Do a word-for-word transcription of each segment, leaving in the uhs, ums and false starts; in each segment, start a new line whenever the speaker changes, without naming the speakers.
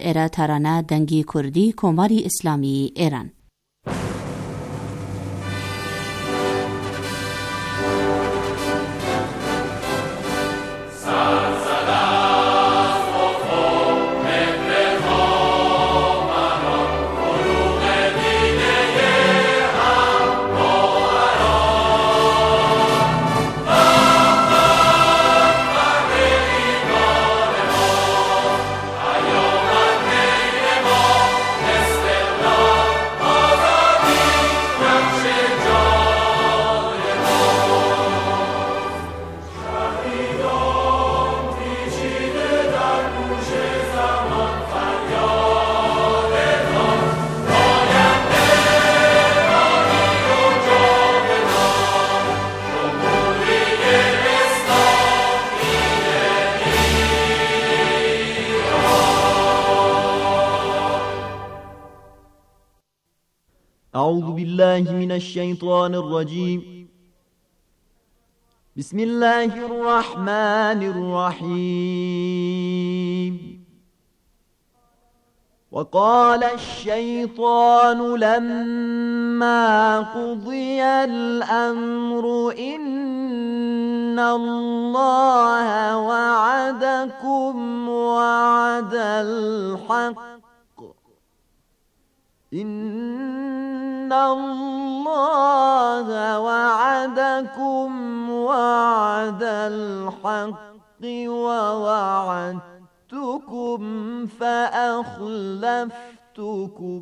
ایرا ترانه دنگی کردی کماری اسلامی ایران.
أعوذ بالله من الشيطان الرجيم. بسم الله الرحمن الرحيم. وقال الشيطان لما قضي الأمر إن الله وعدكم وعد الحق إن الله وعدكم وعد الحق ووعدتكم فأخلفتكم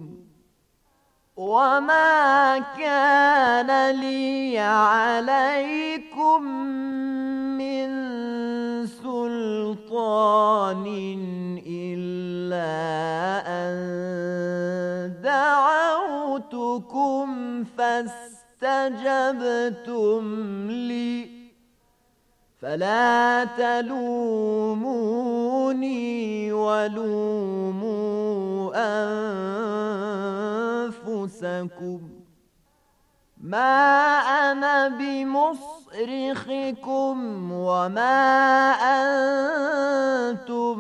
وما كان لي عليكم من سلطان إلا أن دعوتكم فاستجبتم لي فلا تلوموني ولوموا أنفسكم ما أنا بمصرخكم وما أنتم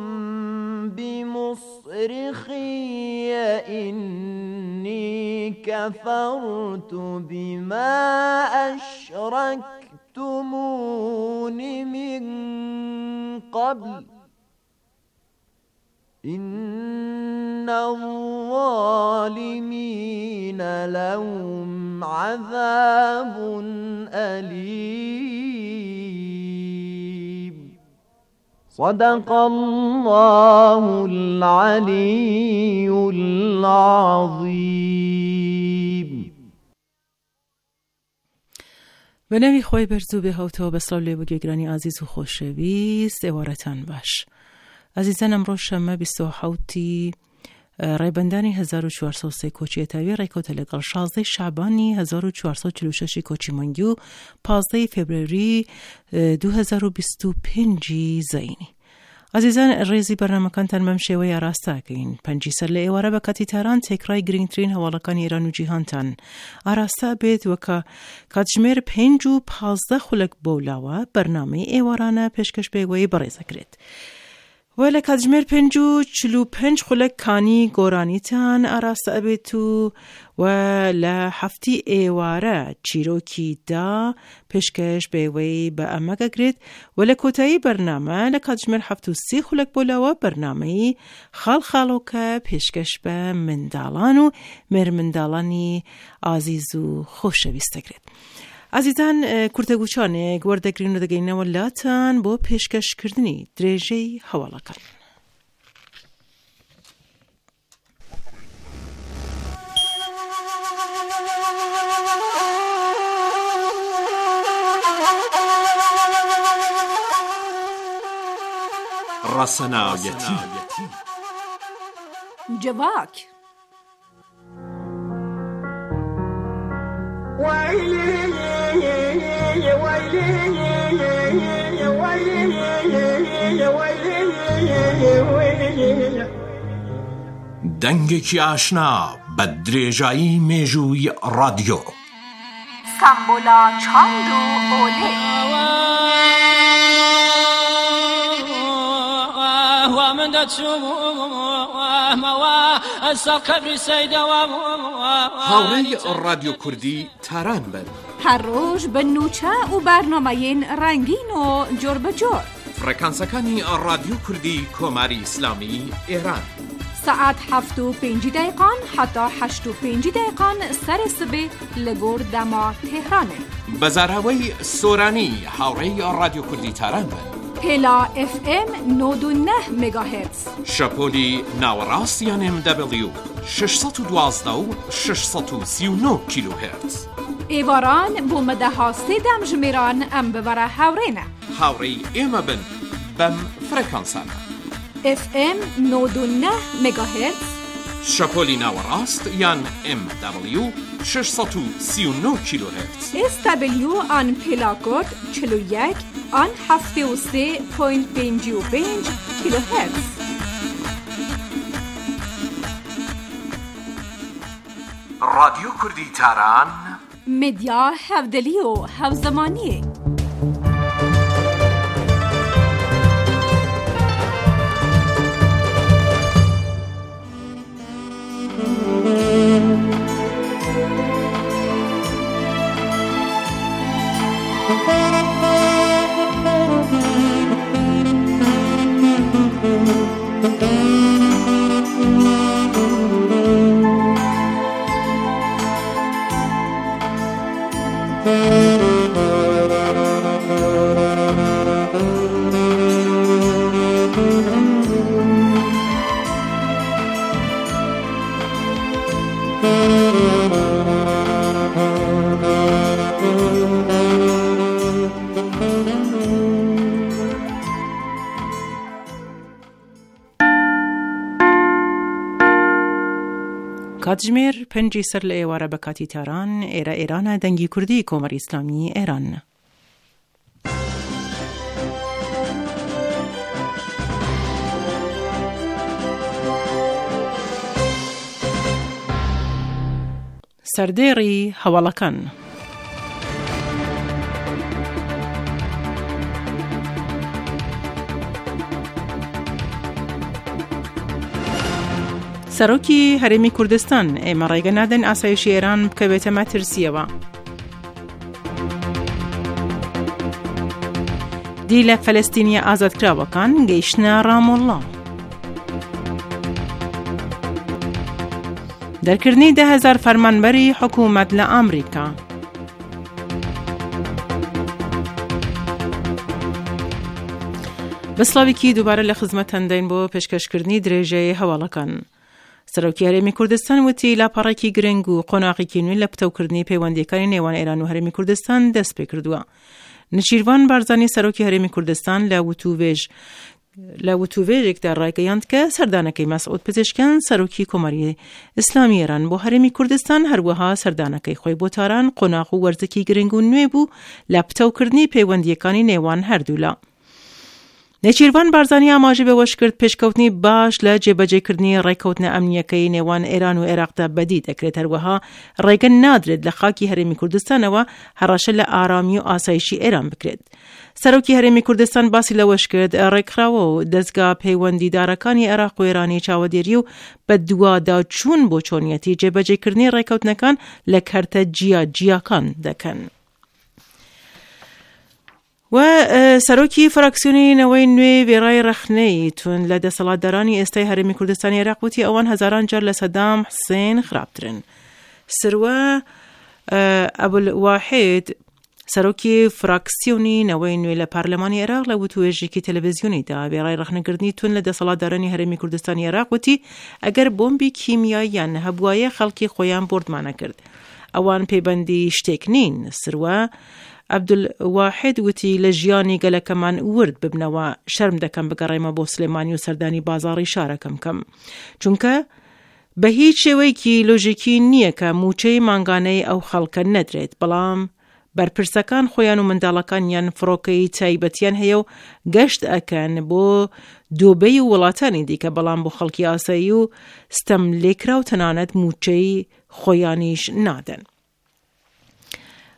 بمصرخي إني كفرت بما أشركتمون من قبل إن الظالمين لهم عذاب أليم. صدق الله العلي العظيم.
به نوی خوی برزو به هوتا به سال و گرانی عزیز و خوشویست اوارتان باش. عزیزان امروز شنبه بیست و هفت ریبندانی هزار و چهارصد و سه کوچی تاوی ریکوت لگل شازده شعبانی هزار و چهارصد و چهل و شش کوچی منگیو پازده فبروری دو هزار و بیست و پنج زینی. عزیزان ریزی برنامه کن تن ممشه و یاراسته کن پنجی سر لیواره بکتی تران تکرای گرینگترین حوالکان ایران و جیهان تن آراسته بید و که کاتجمیر پنج و پازده خلق بولاوه برنامه ایوارانه پیشکش بگوی بریزه کرد. ولی کاتجمیر پنج و چلو پنج خلق کانی گورانی تن آراسته بیتو و لحفتی ایواره چیروکی دا پیشکش بیوی با امگه گرید ولی کتایی برنامه لکاتجمیر هفتو سی خلق بولاوه برنامه خال خالو که پیشکش به مندالان و مر مندالانی عزیز و خوشویسته گرید. عزیزان کرتگوچانه گوردگرین و دگینه ولاتان با پیشکش کردنی دریجه حواله کن.
رسنایتی
جواک
دنگێکی ئاشنا بە درێژایی مێژووی رادیۆ
سامبولا چاند و ئۆلێ
هاوڕێی رادیۆ کوردی تاران بن.
هر روز به نوچه و برنامه‌ین رنگین و جور به جور.
فرکانسەکانی رادیۆ کوردی کۆماری ئیسلامی ئێران.
ساعت هفت و پنج دقیقان حتی هشت و پنج دقیقان سر سبه لگور دما تهرانه.
بەزاراوەی سۆرانی هاوڕێی رادیۆ کوردی تاران بن.
پلا اف ام نود و نه مگاهرتز.
شەپۆلی ناوەڕاست یان ام دبلیو ششصد و دوازده و ششصد و سی و نه کیلوهرتز.
ایواران بو مده ها سیدم جمیران ام ببره هاورینه.
هاوڕێی ئێمە بن بەم فرەکانسانە.
اف ام نود و نه مگاهرتز.
شەپۆلی ناوەڕاست یان ام دبلیو ششصد و سی و نه کیلوهرتز.
اس دبلیو آن پلاکود چلو یک آن هفته و سه پوینت پنج و پنج کیلوهرتز.
رادیۆ کوردی تاران
مدیا هفدلی و هفزمانی.
کاتژمێر پەنجی سەر لە ئێوارە بە کاتی تاران ئێرە ئێرانە دەنگی کوردی کۆمەری ئیسلامی ئێران. سەردێڕی هەواڵەکان. سەرۆکی هەرێمی کوردستان ئێمە ڕێگە نادەن ئاسایشی ئێران بکەوێتە مەترسیەوە. دی لە فەلەستینیە ئازادکراوەکان گەیشتنە ڕامۆڵڵا. دەرکردنی ده هەزار فەرمانبەری حکوومەت لە ئەمریکا. بەسڵاوێکی دووبارە لە خزمەتتان دەین بۆ پێشکەشکردنی درێژەی هەواڵەکان. سەرۆکی هەرێمی کوردستان وتی لاپەڕێکی گرنگ و قۆناغێکی نوێ لە پتەوکردنی پەیوەندیەکانی نێوان ئێران و هەرێمی کوردستان دەست پێ کردووە. نشیروان بارزانی سەرۆکی هەرێمی کوردستان لە وتووێژ لە وتووێژێکدا ڕایگەیاند کە سەردانەکەی مەسعود پزیشکیان سەرۆکی کۆمەری ئیسلامی ئێران بۆ هەرێمی کوردستان هەروەها سەردانەکەی خۆی بۆ تاران قۆناغ و وەرزێکی گرنگ و نوێ بوو لە پتەوکردنی پەیوەندیەکانی نێوان هەردوولا. نێچیروان بارزانی ئاماژەی بەوەش کرد پێشکەوتنی باش لە جێبەجێکردنی ڕێکەوتنە ئەمنیەکەی نێوان ئێران و عێراقدا بەدی دەکرێت. هەروەها ڕێگە نادرێت لە خاکی هەرێمی کوردستانەوە هەڕەشە لە ئارامی و ئاسایشی ئێران بکرێت. سەرۆکی هەرێمی کوردستان باسی لەوەش کرد ڕێکخراوە و دەستگا پەیوەندیدارەکانی عێراق و ئێرانی چاوەدێری و بە دوواداچوون بۆ چۆنیەتی جێبەجێکردنی ڕێکەوتنەکان لە کەرتە جیا جیاکان دەکەن. و سەرۆکی فراکسیۆنینەوەی نوێ وێڕای ڕەخنەی تون لە دەسەڵاتدارانی ئێستای هەرێمی کوردستانی عێراق وتی ئەوان هەزاران جار لە سەدام حوسێن خراپترن. سروە ئەبولواحید سەرۆکی فراکسیۆنینەوەی نوێ لە پارلەمانی عێراق لە وتوێژێکی تەلەڤیزیۆنیدا وێڕای ڕەخنەگرتنی تون لە دەسەڵاتدارانی هەرێمی کوردستانی عێراق وتی ئەگەر بۆمبی کیمیاییان هەبوایە خەڵکی خۆیان بردمانە کرد. ئەوان پەیبەندی شتێک نین. سروە عەبدولواحید وتی لە ژیانی گەلەکەمان ورد ببنەوە شەرم دەکەم بگەڕێمە بۆ سلێمانی و سەردانی بازاڕی شارەکەم کەم چونکە بە هیچ شێوەیەکی لۆژیکی نییە کە موچەی مانگانەی ئەو خەڵکە نەدرێت، بەڵام بەرپرسەکان خۆیان و منداڵەکانیان فڕۆکەی تایبەتیان هەیە و گەشت ئەکەن بۆ دۆبەی وڵاتانی دیکە، بەڵام بۆ خەڵکی ئاسایی و ستەم لێکرا و تەنانەت موچەی خۆیانیش نادەن.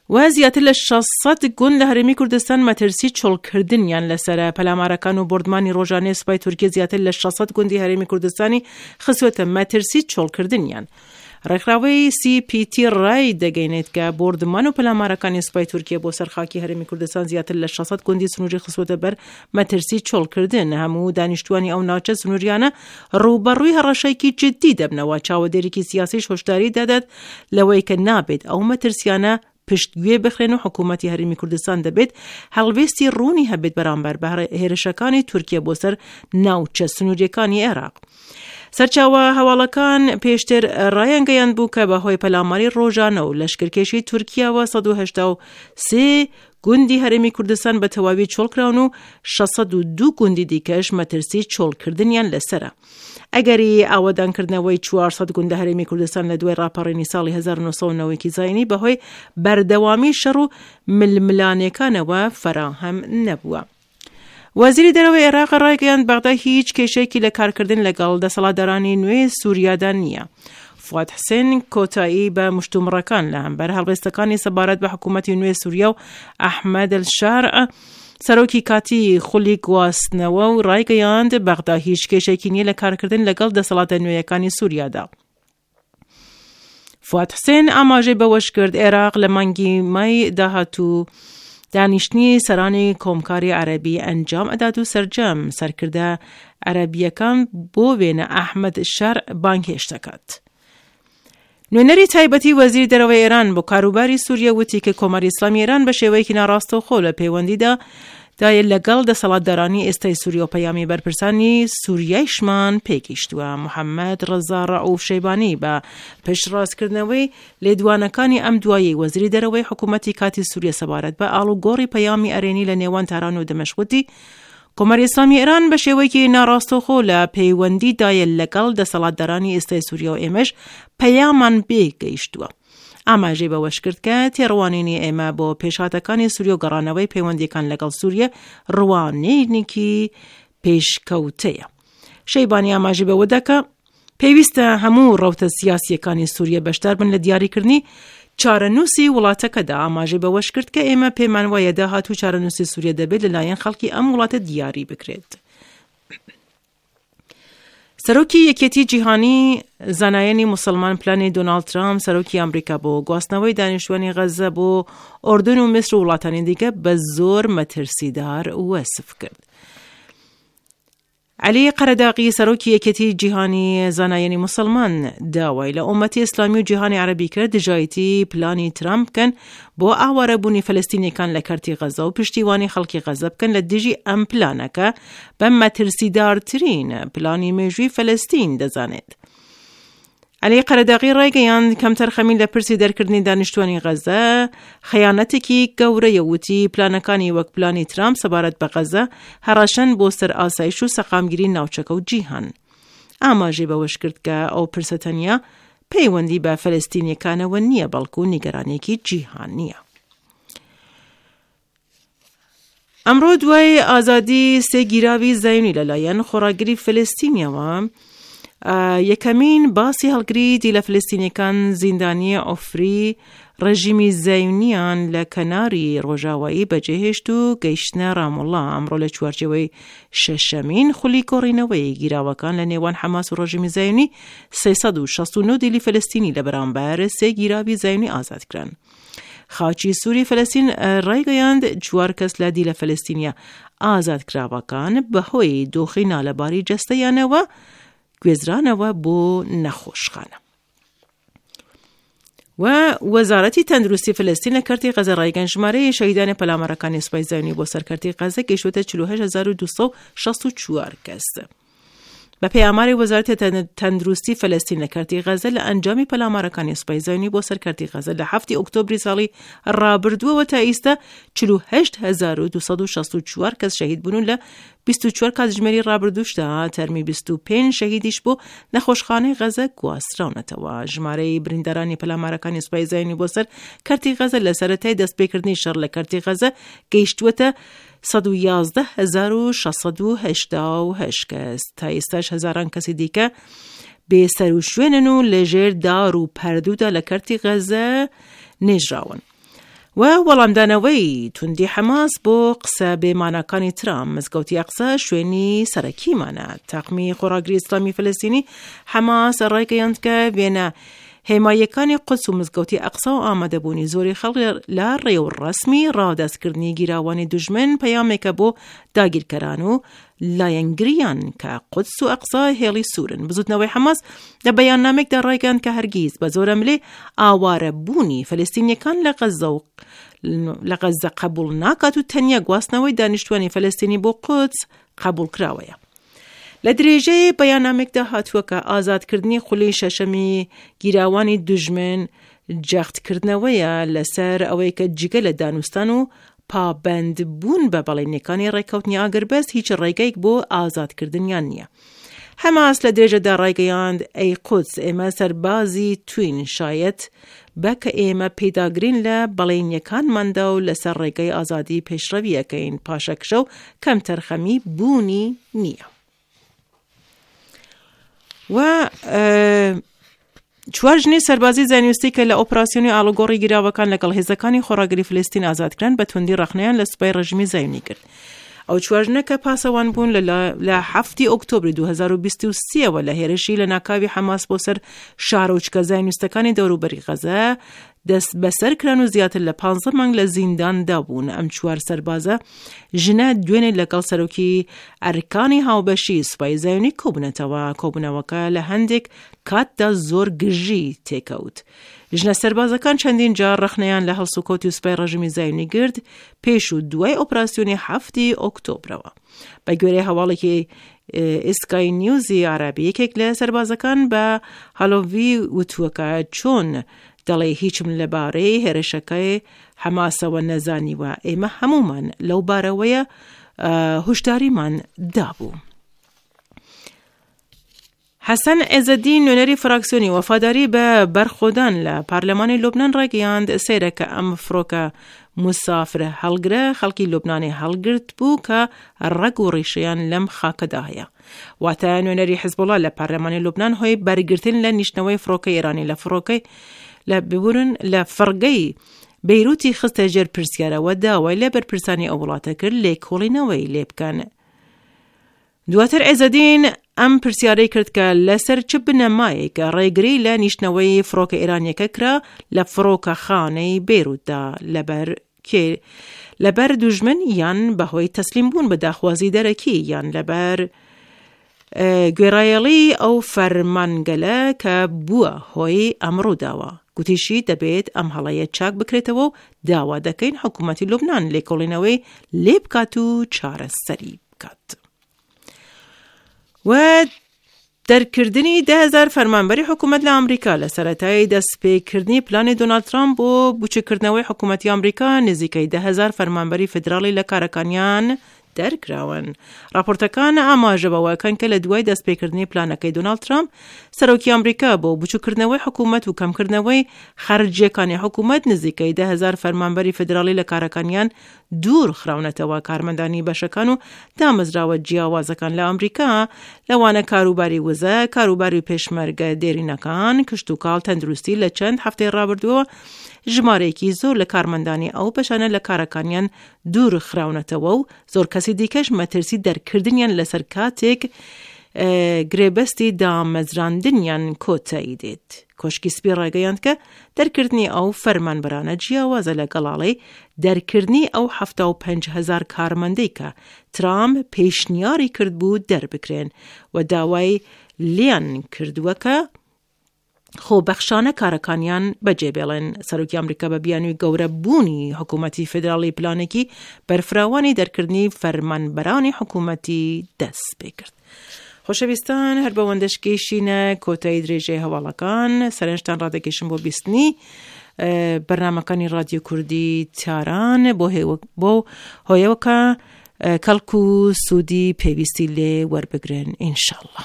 و زیاتر لە شەشسەد گوند لە هەرێمی کوردستان مەترسی چۆڵکردنیان لەسرە. پەلامارەکان و بردمانی ڕۆژانەی سوپای تورکیە زیاتر لە شەشسەد گوندی هەرێمی کوردستانی خستووەتە مەترسی چۆڵکردنیان. ڕێکخراوەی سی پی تی ڕای دەگەینێت کە بردمان و پەلامارەکانی سوپای تورکیە بۆ سەرخاکی هەرێمی کوردستان زیاتر لە شەشسەد گوندی سنووری خستووەتە بەر مەترسی چۆڵکردن. هەموو دانیشتوانی ئەو ناوچە سنووریانە ڕووبەڕووی هەڕەشەیەکی جددی دەبنەوە. چاوەدێرێکی سیاسیش هۆشداری دەدات لەوەی کە نابێت ئەو مەترسیانە پشتگوێ بخرێن و حکوومەتی هەرێمی کوردستان دەبێت هەڵوێستی ڕوونی هەبێت بەرامبەر بە هێرشەکانی تورکیە بۆ سەر ناوچە سنووریەکانی عێراق. سەرچاوە هەواڵەکان پێشتر ڕایانگەیاند بوو کە بەهۆی پەلاماری ڕۆژانە و لەشکرکێشی تورکیاوە سەد و هەشتا و سێ گوندی هەرێمی کوردستان بە تەواوی چۆڵکراون و شەشسەد و دوو گوندی دیکەش مەترسی چۆڵکردنیان لەسرە. ئەگەری ئاوەدانکردنەوەی چوارسەد گوندە هەرێمی کوردستان لە دوای ڕاپەڕینی ساڵی هەزار و نۆ سەد و نەوەی زاینی بەهۆی بەردەوامی شەڕ و ململانەکانەوە فراهم نەبووە. وەزیری دەرەوەی عێراق ڕایگەیاند بەغدا هیچ کێشەیەکی لە کارکردن لەگەڵ دەسەڵاتدارانی نوێ سووریادا نییە. فواد حسێن کۆتایی بە مشتومڕەکان لە هەمبەر هەڵوێستەکانی سەبارەت بە حکوومەتی نوێ سووریا و ئەحمەد الشارع سەرۆکی کاتی خولی گواستنەوە و ڕایگەیاند بەغدا هیچ کێشەیەکی نییە لە کارکردن لەگەڵ دەسەڵاتە نوێیەکانی سووریادا. فواد حسێن ئاماژەی بەوەش کرد عێراق لە مانگی مای داهاتوو دانیشتنی سەرانی کۆمکاری عەرەبی ئەنجام ئەدات و سەرجەم سەرکردە عەرەبیەکان بۆ وێنە ئەحمەد شەرع بانگهێش دەکات. نوێنەری تایبەتی وەزیری دەرەوەی ئێران بۆ کاروباری سووریا وتی کە کۆماری ئیسلامی ئێران بە شێوەیەکی ناڕاستەوخۆ لە پەیوەندیدا دایە لەگەڵ دەسەڵاتدارانی ئێستای سووریا و پەیامی بەرپرسانی سووریایشمان پێگەیشتووە. محەممەد ڕەزا ڕەئوف شەیبانی بە پشتڕاستکردنەوەی لێدوانەکانی ئەم دوایی وەزیری دەرەوەی حکوومەتی کاتی سووریا سەبارەت بە ئاڵوگۆڕی پەیامی ئەرێنی لە نێوان تاران و دەمەشقوتی کۆماری ئیسلامی ئێران بە شێوەیەکی ناڕاستەوخۆ لە پەیوەندیدایە لەگەڵ دەسەڵاتدارانی ئێستای سووریا و ئێمەش پەیامان پێگەیشتووە. ئاماژەی بەوەش کرد کە تێڕوانینی ئێمە بۆ پێشهاتەکانی سووریا و گەڕانەوەی پەیوەندیەکان لەگەڵ سووریا ڕوانینێکی پێشکەوتەیە. شەیبانی ئاماژەی بەوە دەکا پێویستە هەموو ڕەوتە سیاسیەکانی سووریا بەشدار بن لە دیاریکردنی چارەنووسی وڵاتەکەدا. ئاماژەی بەوەش کرد کە ئێمە پێمان وایە داهاتوو چارەنووسی سووریا دەبێت لەلایەن خەڵکی ئەم وڵاتە دیاری بکرێت. سەرۆکی یەکێتی جیهانی زانایانی مسلمان پلانی دۆناڵد ترامپ سەرۆکی ئەمریکا بۆ گواستنەوەی دانیشتوانی غەزە بۆ ئۆردن و میسر و وڵاتانی دیکە بە زۆر مەترسیدار وەسف کرد. علی قەرەداغی سەرۆکی یەکێتی جیهانی زانایانی مسلمان داوای لە ئومەتی ئیسلامی و جیهانی عەرەبی کرد دژایەتی پلانی ترامپ بکەن بۆ ئاوارەبوونی فەلەستینیەکان لە کەرتی غەزە و پشتیوانی خەڵکی غەزە بکەن لە دژی ئەم پلانەکە بە مەترسیدارترین پلانی مێژووی فەلەستین دەزانێت. علی قەرەداغی ڕایگەیاند کەمتەر خەمین لە پرسی دەرکردنی دانیشتوانی غەزە خەیانەتێکی گەورەیە وتی پلانەکانی وەک پلانی ترامپ سەبارەت بە غەزە هەڕەشەن بۆ سەر ئاسایش و سەقامگیری ناوچەکە و جیهان. ئاماژەی بەوەش کرد کە ئەو پرسە تەنیا پەیوەندی بە فەلەستینیەکانەوە نییە بەڵکو نیگەرانێکی جیهان نییە. ئەمڕۆ دوای ئازادی سێ گیراوی زایونی لەلایەن خۆڕاگری فەلەستینیەوە یەکەمین باسی هەڵگری لە فلستینیەکان زیندانی ئۆفری ڕژیمی زایونیان لە کەناری ڕۆژاوایی بەجێهێشت و گەیشتنە ڕاموڵڵا. ئەمڕۆ لە چوارچێوەی شەشەمین خولی کۆڕینەوەی گیراوەکان لە نێوان حەماس و ڕژیمی زایونی سێسەد و شەست و نۆ دیلی فلستینی لە بەرامبەر سێ گیراوی زایونی ئازادکران. خاچی سووری فلستین ڕایگەیاند چوار کەس لە دیلە فلستینیا ئازادکراوەکان بەهۆی دۆخی نالەباری جەستەیانەوە گوێزرانەوە بۆ نەخۆشخانە. و وەزارەتی تەندروستی فلستین لە کەرتی غەزە ڕایگەیاند ژمارەی شەهیدانی پەلامەرەکانی سوپای زایونی بۆ سەر کەرتی غەزە گەیشتووەتە چل و هەشت هەزار و دوو سەد و شەست و چوار کەس. بە پەیاماری وەزارەتی تەندروستی فلستین لە کەرتی غەزە لە ئەنجامی پەلامەرەکانی سوپای زایونی بۆ سەر کەرتی غەزە لە هەفتی ئۆکتۆبری ساڵی ڕابردووەوە تا ئێستا چل و هەشت هەزار و دوو سەد و شەست و چوار کەس شەهید بوون لە بیست و چوار کاتژمێری ڕابردووشدا تەرمی بیست و پێنج شەهیدیش بۆ نەخۆشخانەی غەزە گواستراونەتەوە. ژمارەی بریندارانی پەلامەرەکانی سوپای زایونی بۆ سەر کەرتی غەزە لە سەرەتای دەستپێکردنی شەڕ لە کەرتی غەزە گەیشتووەتە سەد و یازدە هەزار و شەشسەد و هەشتا و هەشت کەس. تا ئێستاش هەزاران کەسی دیکە بێسەر و شوێنن و لەژێر دار و پەردوودا لە کەرتی غەزە نێژراون. و وەڵامدانەوەی توندی حەماس بۆ قسە بێمانەکانی ترام مزگەوتی ئەقسا شوێنی سەرەکیمانە. تاقمی خۆراگری ئیسلامی فەلەستینی حەماس ڕایگەیاند کە وێنە هێماییەکانی قودس و مزگەوتی ئەقسا و ئامادەبوونی زۆری خەڵک لە ڕێو ڕەسمی ڕادەستکردنی گیراوانی دوژمن پەیامێکە بۆ داگیرکەران و لایەنگریان کە قودس و ئەقسا هێڵی سوورن. بزوتنەوەی حەماس لە بەیاننامێکدا ڕایگەیاند کە هەرگیز بە زۆرە ملێ ئاوارەبوونی فەلەستینیەکان لە غەزە و لە غەزە قبول ناکات و تەنیا گواستنەوەی دانیشتوانی فەلەستینی بۆ قودس قبول کراوەیە. لە درێژەی بەیاننامێکدا هاتووە کە ئازادکردنی خولی شەشەمی گیراوانی دوژمن جەختکردنەوەیە لەسەر ئەوەی کە جگە لە دانوستان و پابند بوون بە بەڵێنیەکانی ڕێکەوتنی ئاگربەست هیچ ڕێگەیەک بۆ ئازادکردنیان نییە. حەماس لە درێژەدا ڕایگەیاند ئەی قودس ئێمە سەربازی توین شایەت بە کە ئێمە پێداگرین لە بەڵێنیەکانماندا و لەسەر ڕێگەی ئازادی پێشڕەویەکەین پاشەکشە و کەم تەرخەمی بوونی نییە. و چوار ژنی سەربازی زانیوستی کە لە ئۆپراسیۆنی ئاڵوگۆڕی گیراوەکان لەگەڵ هێزەکانی خۆراگری فلستین ئازادکران بە توندی ڕەخنەیان لە سوپای ڕژیمی زایونی کرد. ئەو چوار ژنە کە پاسەوان بوون لە هەفتی ئۆکتۆبری دوو هەزار و بیست و سێەوە لە هێرشی لە ناکاوی حەماس بۆ سەر شارە و چکە زانیوستەکانی دەوروبەری غەزە دەست بەسەر کران و زیاتر لە پانزە مانگ لە زینداندا بوون. ئەم چوار سەربازە ژنە دوێنێ لەگەڵ سەرۆکی ئەرکانی هاوبەشی سوپای زایونی کۆبوونەتەوە. کۆبوونەوەکە لە هەندێک کاتدا زۆر گژی تێکەوت. ژنە سەربازەکان چەندین جار ڕەخنەیان لە هەڵسوکەوتی و سوپای ڕژیمی زایونی گرت پێش و دوای ئۆپراسیۆنی هەفتی ئۆکتۆبرەوە. بە گوێرەی هەواڵێکی ئسکای نیوزی عربی یەکێک لە سەربازەکان بە هەڵۆڤی وتووەکە چۆن دەڵێ هیچم لەبارەی هێرشەکەی حەماسەوە نەزانیوە، ئێمە هەمومان لەو بارەوەیە هوشداریمان دابوو. حەسەن عێزەدین نوێنەری فراکسیۆنی وەفاداری بە بەرخۆدان لە پارلەمانی لوبنان ڕایگەیاند سەیرەکە ئەم فڕۆکە مسافرە هەڵگرە خەڵکی لوبنانی هەڵگرت بوو کە ڕەگ و ڕیشەیان لەم خاکەدا هەیە. واتە نوێنەری حیزبوڵڵا لە پارلەمانی لوبنان هۆی بەرگرتن لە نیشتنەوەی فڕۆکەی ئێرانی لە فڕۆکەی لە ببورن لە فڕگەی بەیروتی خستە ژێر پرسیارەوە داوای لە بەرپرسانی ئەو وڵاتە کرد لێکۆڵینەوەی لێ بکەن. دواتر عێزەدین ئەم پرسیارەی کرد کە لەسەر چ بنەمایەکە ڕێگری لە نیشتنەوەی فڕۆکە ئێرانیەکە کرا لە فڕۆکە خانەی بەیروتدا لەبەر کێ لەبەر دوژمن یان بەهۆی تەسلیم بوون بە داخوازی دەرەکی یان لەبەر گوێڕایەڵی ئەو فەرمانگەلە کە بووە هۆی ئەمڕووداوە. گوتیشی دەبێت ئەم هەڵەیە چاک بکرێتەوە و داوا دەکەین حکوومەتی لوبنان لێکۆڵینەوەی لێ بکات و چارەسەری بکات. و دەرکردنی ده هزار فەرمانبەری حکوومەت لە ئەمریکا لە سەرەتای دەستپێکردنی پلانی دۆنالد ترامپ بۆ بچووکردنەوەی حکوومەتی ئەمریکا نزیکەی ده هزار فەرمانبەری فدراڵی لە کارەکانیان دەرکراون. راپۆرتەکان ئاماژە بەوەکەن کە لە دوای دەستپێکردنی پلانەکەی دۆنالد ترامپ سەرۆکی ئەمریکا بۆ بچووکردنەوەی حکوومەت و کەمکردنەوەی خەرجیەکانی حکوومەت نزیکەی ده هزار فەرمانبەری فدراڵی لە کارەکانیان دوور خراونەتەوە. کارمەندانی بەشەکان و دامەزراوە جیاوازەکان لە ئەمریکا لەوانە کاروباری وزە، کاروباری پێشمەرگە دێرینەکان، کشت و کاڵ، تەندروستی لە چەند هەفتەی ڕابردووە ژمارەیەکی زۆر لە کارمەندانی ئەو بەشانە لە کارەکانیان دوور خراونەتەوە و زۆر کەسی دیکەش مەترسی دەرکردنیان لەسەر کاتێک گرێبەستی دامەزراندنیان کۆتایی دێت. کۆشکی سپی ڕایگەیاند کە دەرکردنی ئەو فەرمانبەرانە جیاوازە لە گەڵاڵەی دەرکردنی ئەو هەفتە و پێنج هەزار کارمەندەی کە ترامپ پێشنیاری کرد بوو دەربکرێن و داوای لیان کردووە کە خۆ بەخشانە کارەکانیان بەجێبێڵێن. سەرۆکی ئەمریکا بە بیانووی گەورە بوونی حکوومەتی فدراڵی پلانێکی بەرفراوانی دەرکردنی فەرمانبەرانی حکوومەتی دەست پێ کرد. خۆشەویستان هەر بەوەندەشکێشینە کۆتایی درێژەی هەواڵەکان سەرنجتان ڕادەکێشم بۆ بیستنی بەرنامەکانی رادیۆ کوردی تاران بۆ هۆیەوەکە کەڵک و سوودی پێویستی لێ وەربگرن ئینشاءالله.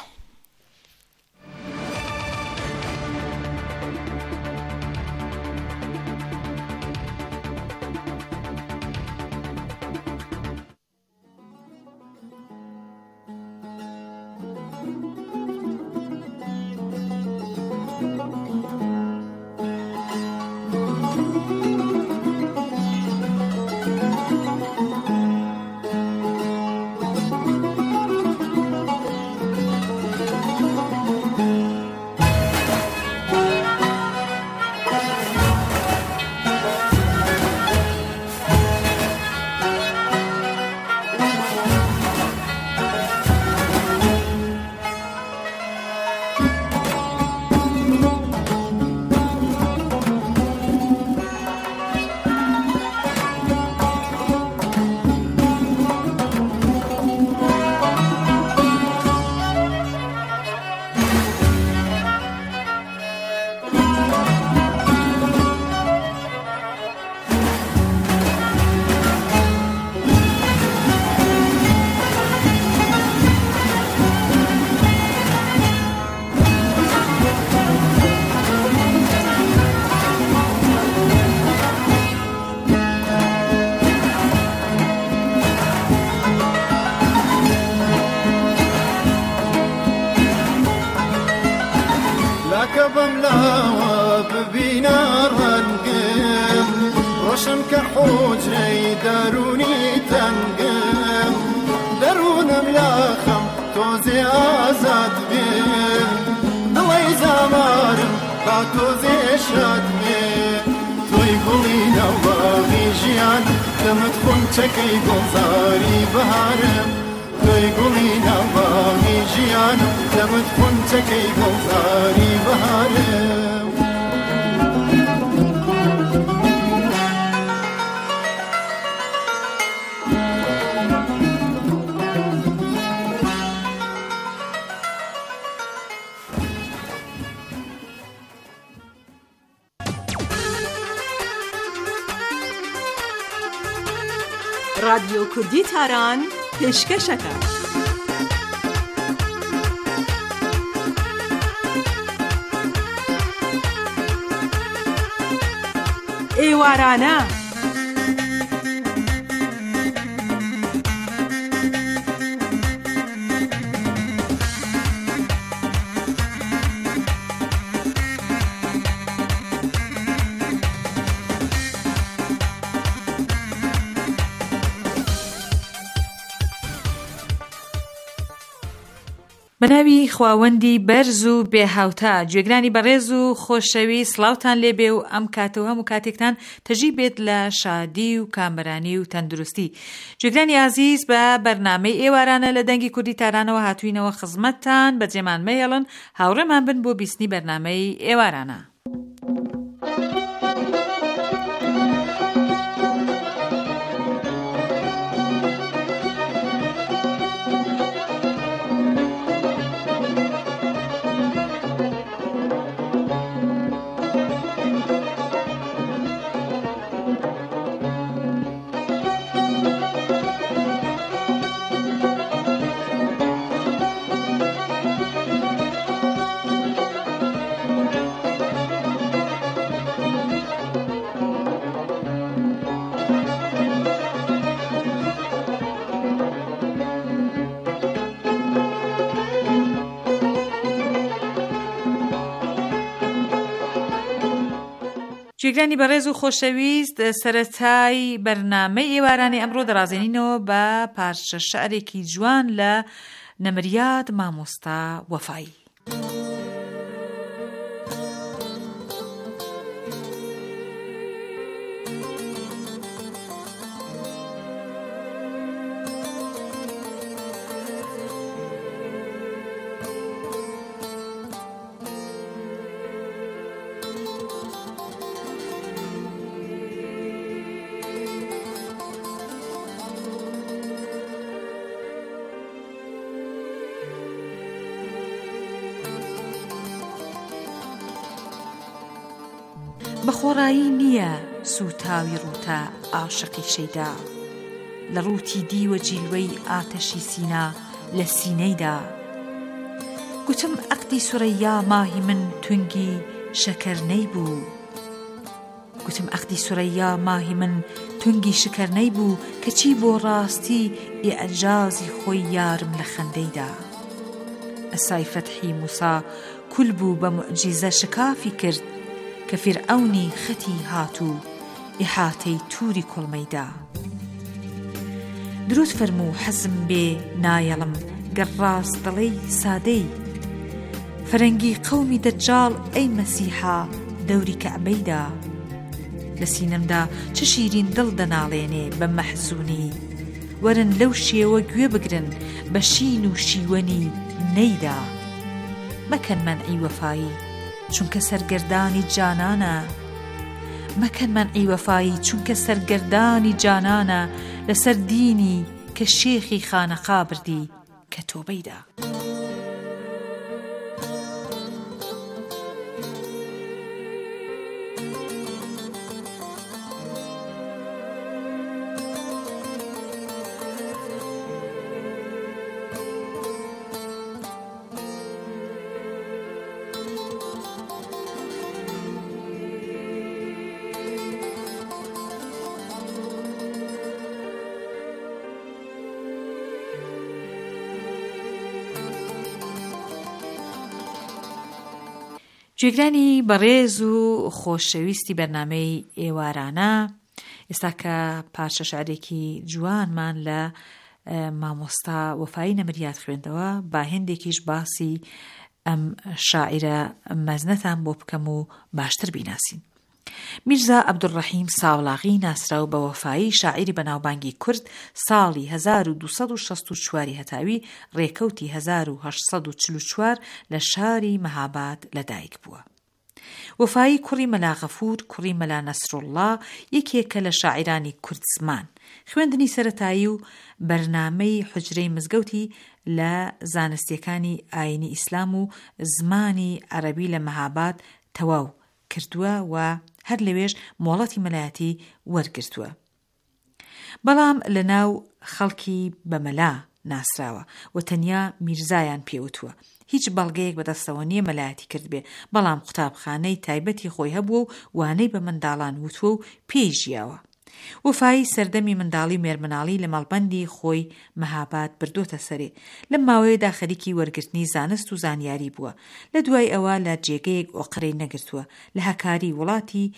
لاخم تۆزێ ئازاد بێ دڵی زامارم با تۆزێ شاد بێ تۆی گوڵی ناوباغی ژیان دەمت خونچەکەی گۆزاری بەهارم تۆی گوڵی ناوباغی ژیان دەمت خونچەکەی گۆزاری بەهارم
رادیۆ کوردی تاران پێشکەشەکە. ئێوارانە
بەناوی خواوەندی بەرز و بێهاوتا گوێگرانی بەڕێز و خۆشەوی سڵاوتان لێبێ و ئەم کاتەوە هەموو کاتێکتان تەژی بێت لە شادی و کامبەرانی و تەندروستی. گوێگرانی عزیز بە بەرنامەی ئێوارانە لە دەنگی کوردی تارانەوە هاتووینەوە خزمەتتان بەجێمان مەیەڵن هاوڕێمان بن بۆ بیستنی بەرنامەی ئێوارانە. گوێگرانی بەڕێز و خۆشەویست، سەرەتای بەرنامەی ئێوارانی ئەمڕۆ دەڕازێنینەوە بە پارچە شعرێکی جوان لە نەمریاد مامۆستا وەفایی. بەخۆڕایی نییە سوتاوی ڕووتە ئاشقی شەیدا، لە ڕووتی دیوە جیلوەی ئاتەشی سینا لە سینەیدا. گوتم عەقدی سورەیا ماهی من تونگی شەکەرنەی بوو، گوتم عەقدی سورەیا ماهی من تونگی شکەرنەی بوو، کەچی بۆ ڕاستی ئیعجازی خۆی یارم لە خەندەیدا. ئەسای فەتحی موسا کول بوو بە موعجیزە شکافی کرد، کە فیرعەونی خەتی هاتوو ئیحاتەی تووری کوڵمەیدا. درود فەرموو حەزم بێ نایەڵم گەر ڕاست دڵەی سادەی، فەرەنگی قەومی دەجاڵ ئەی مەسیحا دەوری کەعبەیدا. لە سینەمدا چ شیرین دڵ دەناڵێنێ بە مەحزونی، وەرن لەو شێوە گوێ بگرن بە شین و شیوەنی نەیدا. مەکەن مەنعی وەفایی چونکە سەرگەردانی جانانە، مەکەن مەنعی وەفایی چونکە سەرگەردانی جانانە، لەسەر دینی کە شێخی خانەقا بردی کە تۆبەیدا. گوێگرانی بەڕێز و خۆشەویستی بەرنامەی ئێوارانە، ئێستا کە پارچە شعرێکی جوانمان لە مامۆستا وەفایی نەمریات خوێندەوە با هێندێکیش باسی ئەم شاعیرە مەزنەتان بۆ بکەم و باشتر بیناسین. میرزا عەبدوڕەحیم ساوڵاغی ناسراو بە وەفایی شاعیری بەناوبانگی کورد ساڵی هەزار و دووسەد و شەست و چواری هەتاوی ڕێکەوتی هەزار و هەشت سەد و چل و چوار لە شاری مەهاباد لەدایک بووە. وەفایی کوڕی مەلا غەفور کوڕی مەلا نەسروڵڵا یەکێکە لە شاعیرانی کورد زمان. خوێندنی سەرەتایی و بەرنامەی حوجرەی مزگەوتی لە زانستیەکانی ئاینی ئیسلام و زمانی عەرەبی لە مەهاباد تەواو کردووە و هەر لەوێش مۆڵەتی مەلایەتی وەرگرتووە. بەڵام لە ناو خەڵکی بەمەلا ناسراوە و تەنیا میرزایان پێوتووە. هیچ بەڵگەیەک بەدەستەوە نییە مەلایەتی کرد بێ، بەڵام قوتابخانەی تایبەتی خۆی هەبووە و وانەی بە منداڵان وتووە و پێی ژیاوە. وەفایی سەردەمی منداڵی و مێرمناڵی لە مەڵبەندی خۆی مەهاباد بردۆتە سەرێ. لەم ماوەیەدا خەریکی وەرگرتنی زانست و زانیاری بووە. لە دوای ئەوە لە جێگەیەک ئۆقرەی نەگرتووە. لە هەکاری وڵاتی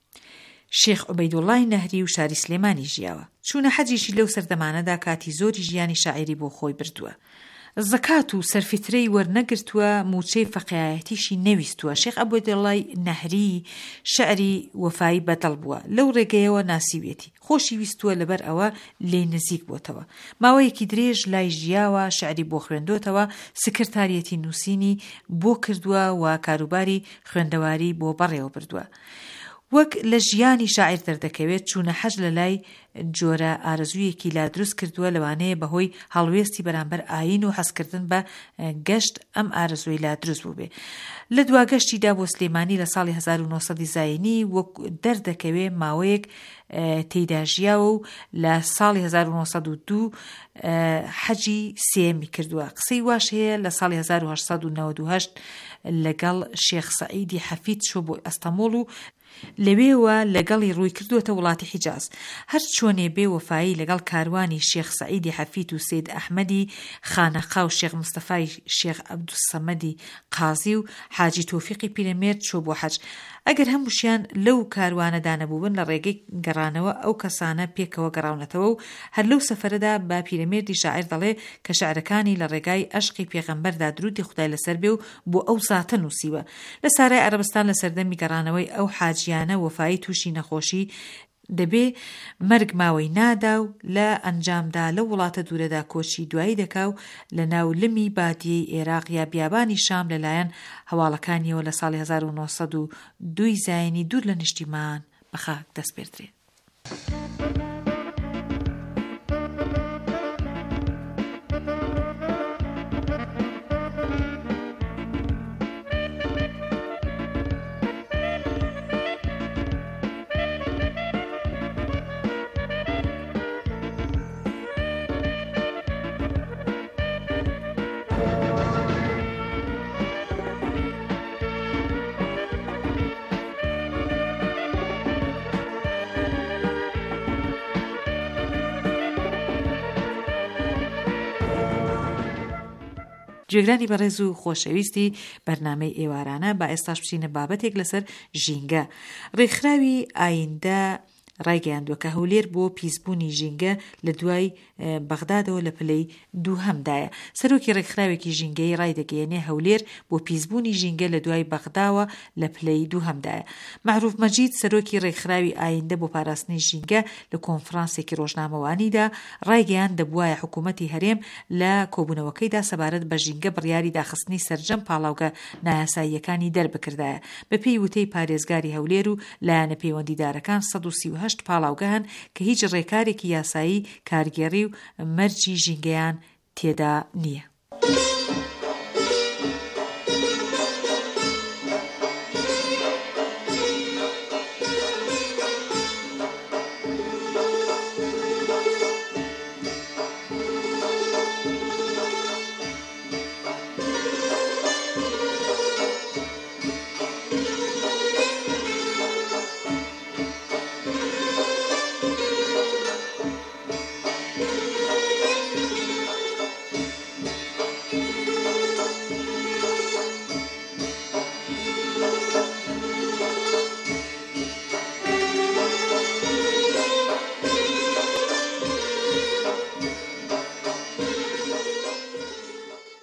شێخ عوبەیدوڵڵای نەهری و شاری سلێمانی ژیاوە. چوونە حەجیشی لەو سەردەمانەدا کاتی زۆری ژیانی شاعیری بۆ خۆی بردووە. زەکات و سەرفیترەی وەرنەگرتووە، موچەی فەقیهەتیشی نەویستووە. شێخ عوبەیدوڵڵای نەهری شەعری وەفایی بەدڵ بووە. لەو ڕێگەیەوە ناسیوێتی خۆشی ویستووە، لەبەر ئەوە لێی نزیک بۆتەوە. ماوەیەکی درێژ لای ژیاوە، شەعری بۆ خوێندۆتەوە، سکرتاریەتی نووسینی بۆ کردووە و کاروباری خوێندەواری بۆ بەڕێوە بردووە. وەک لە ژیانی شاعیر دەردەکەوێت، چوونە حەج لە لای جۆرە ئارەزوویەکی لا دروست کردووە، لەوانەیە بەهۆی هەڵوێستی بەرامبەر ئاین و حەزکردن بە گەشت ئەم ئارەزووی لا دروست بوو بێ. لە دواگەشتیدا بۆ سلێمانی لە ساڵی هەزار و نۆسەدی زاینی وەک دەردەکەوێت ماوەیەک تێیدا ژیاوە و لە ساڵی هەزار و نۆسەد و دوو حەجی سێمی کردووە. قسەی واش هەیە لە ساڵی هەزار و هەشت سەد و نەوەد و هەشت لەگەڵ شێخ سەعیدی حەفید چوو بۆ ئەستەمۆڵ و لەوێوە لەگەڵی ڕووی کردووەتە وڵاتی حیجاز. هەر چۆنێ بێ وەفایی لەگەڵ کاروانی شێخ سەعیدی حەفید و سید ئەحمەدی خانەقا و شێخ مستەفای شێخ عەبدوسەمەدی قازی و حاجی تۆفیقی پیرەمێرد چوو بۆ حەج. ئەگەر هەمووشیان لەو کاروانەدا نەبووبن، لە ڕێگەی گەڕانەوە ئەو کەسانە پێکەوە گەڕاونەتەوە و هەر لەو سەفەرەدا با پیرەمێردی شاعیر دەڵێ کە شعرەکانی لە ڕێگای عەشقی پێغەمبەردا درودی خودای لەسەر بێ و بۆ ئەو زاتە نووسیوە. لە سارای عەرەبستان لە سەردەمی گەڕانەوەی ئەو حاجیانە وەفایی تووشی نەخۆشی دەبێ، مەرگ ماوەی نادا و لە ئەنجامدا لە وڵاتە دوورەدا کۆچی دوایی دەکا و لە ناولمی بادیەی عێراق یا بیابانی شام لەلایەن هەواڵەکانیەوە لە ساڵی هەزار و نۆسەد و دوو زاینی دوور لە نیشتیمان بەخاک دەست پێدرێت. گوێگرانی بەڕێز و خۆشەویستی بەرنامەی ئێوارانە، با ئێستاش بچینە بابەتێک لەسەر ژینگە. ڕێکخراوی ئایندە ڕایگەیاندووە کە هەولێر بۆ پیسبوونی ژینگە لە دوای بەغدادەوە لە پلەی دووهەمدایە. سەرۆکی ڕێکخراوێکی ژینگەی ڕای دەگەیەنێ هەولێر بۆ پیسبوونی ژینگە لە دوای بەغداوە لە پلەی دووهەمدایە. معروف مەجید سەرۆکی ڕێکخراوی ئایندە بۆ پاراستنی ژینگە لە کۆنفرانسێکی ڕۆژنامەوانیدا ڕایگەیان دەبوایە حکوومەتی هەرێم لە کۆبوونەوەکەیدا سەبارەت بە ژینگە بڕیاری داخستنی سەرجەم پاڵاوگە نایاساییەکانی دەربکردایە. بە پێی وتەی پارێزگاری هەولێر و لایەنە پەیوەندیدارەکان سەد و سی و هەشت پاڵاوگە هەن کە هیچ ڕێکارێکی یاسایی کارگێڕی و مەرجی ژینگەیان تێدا نییە.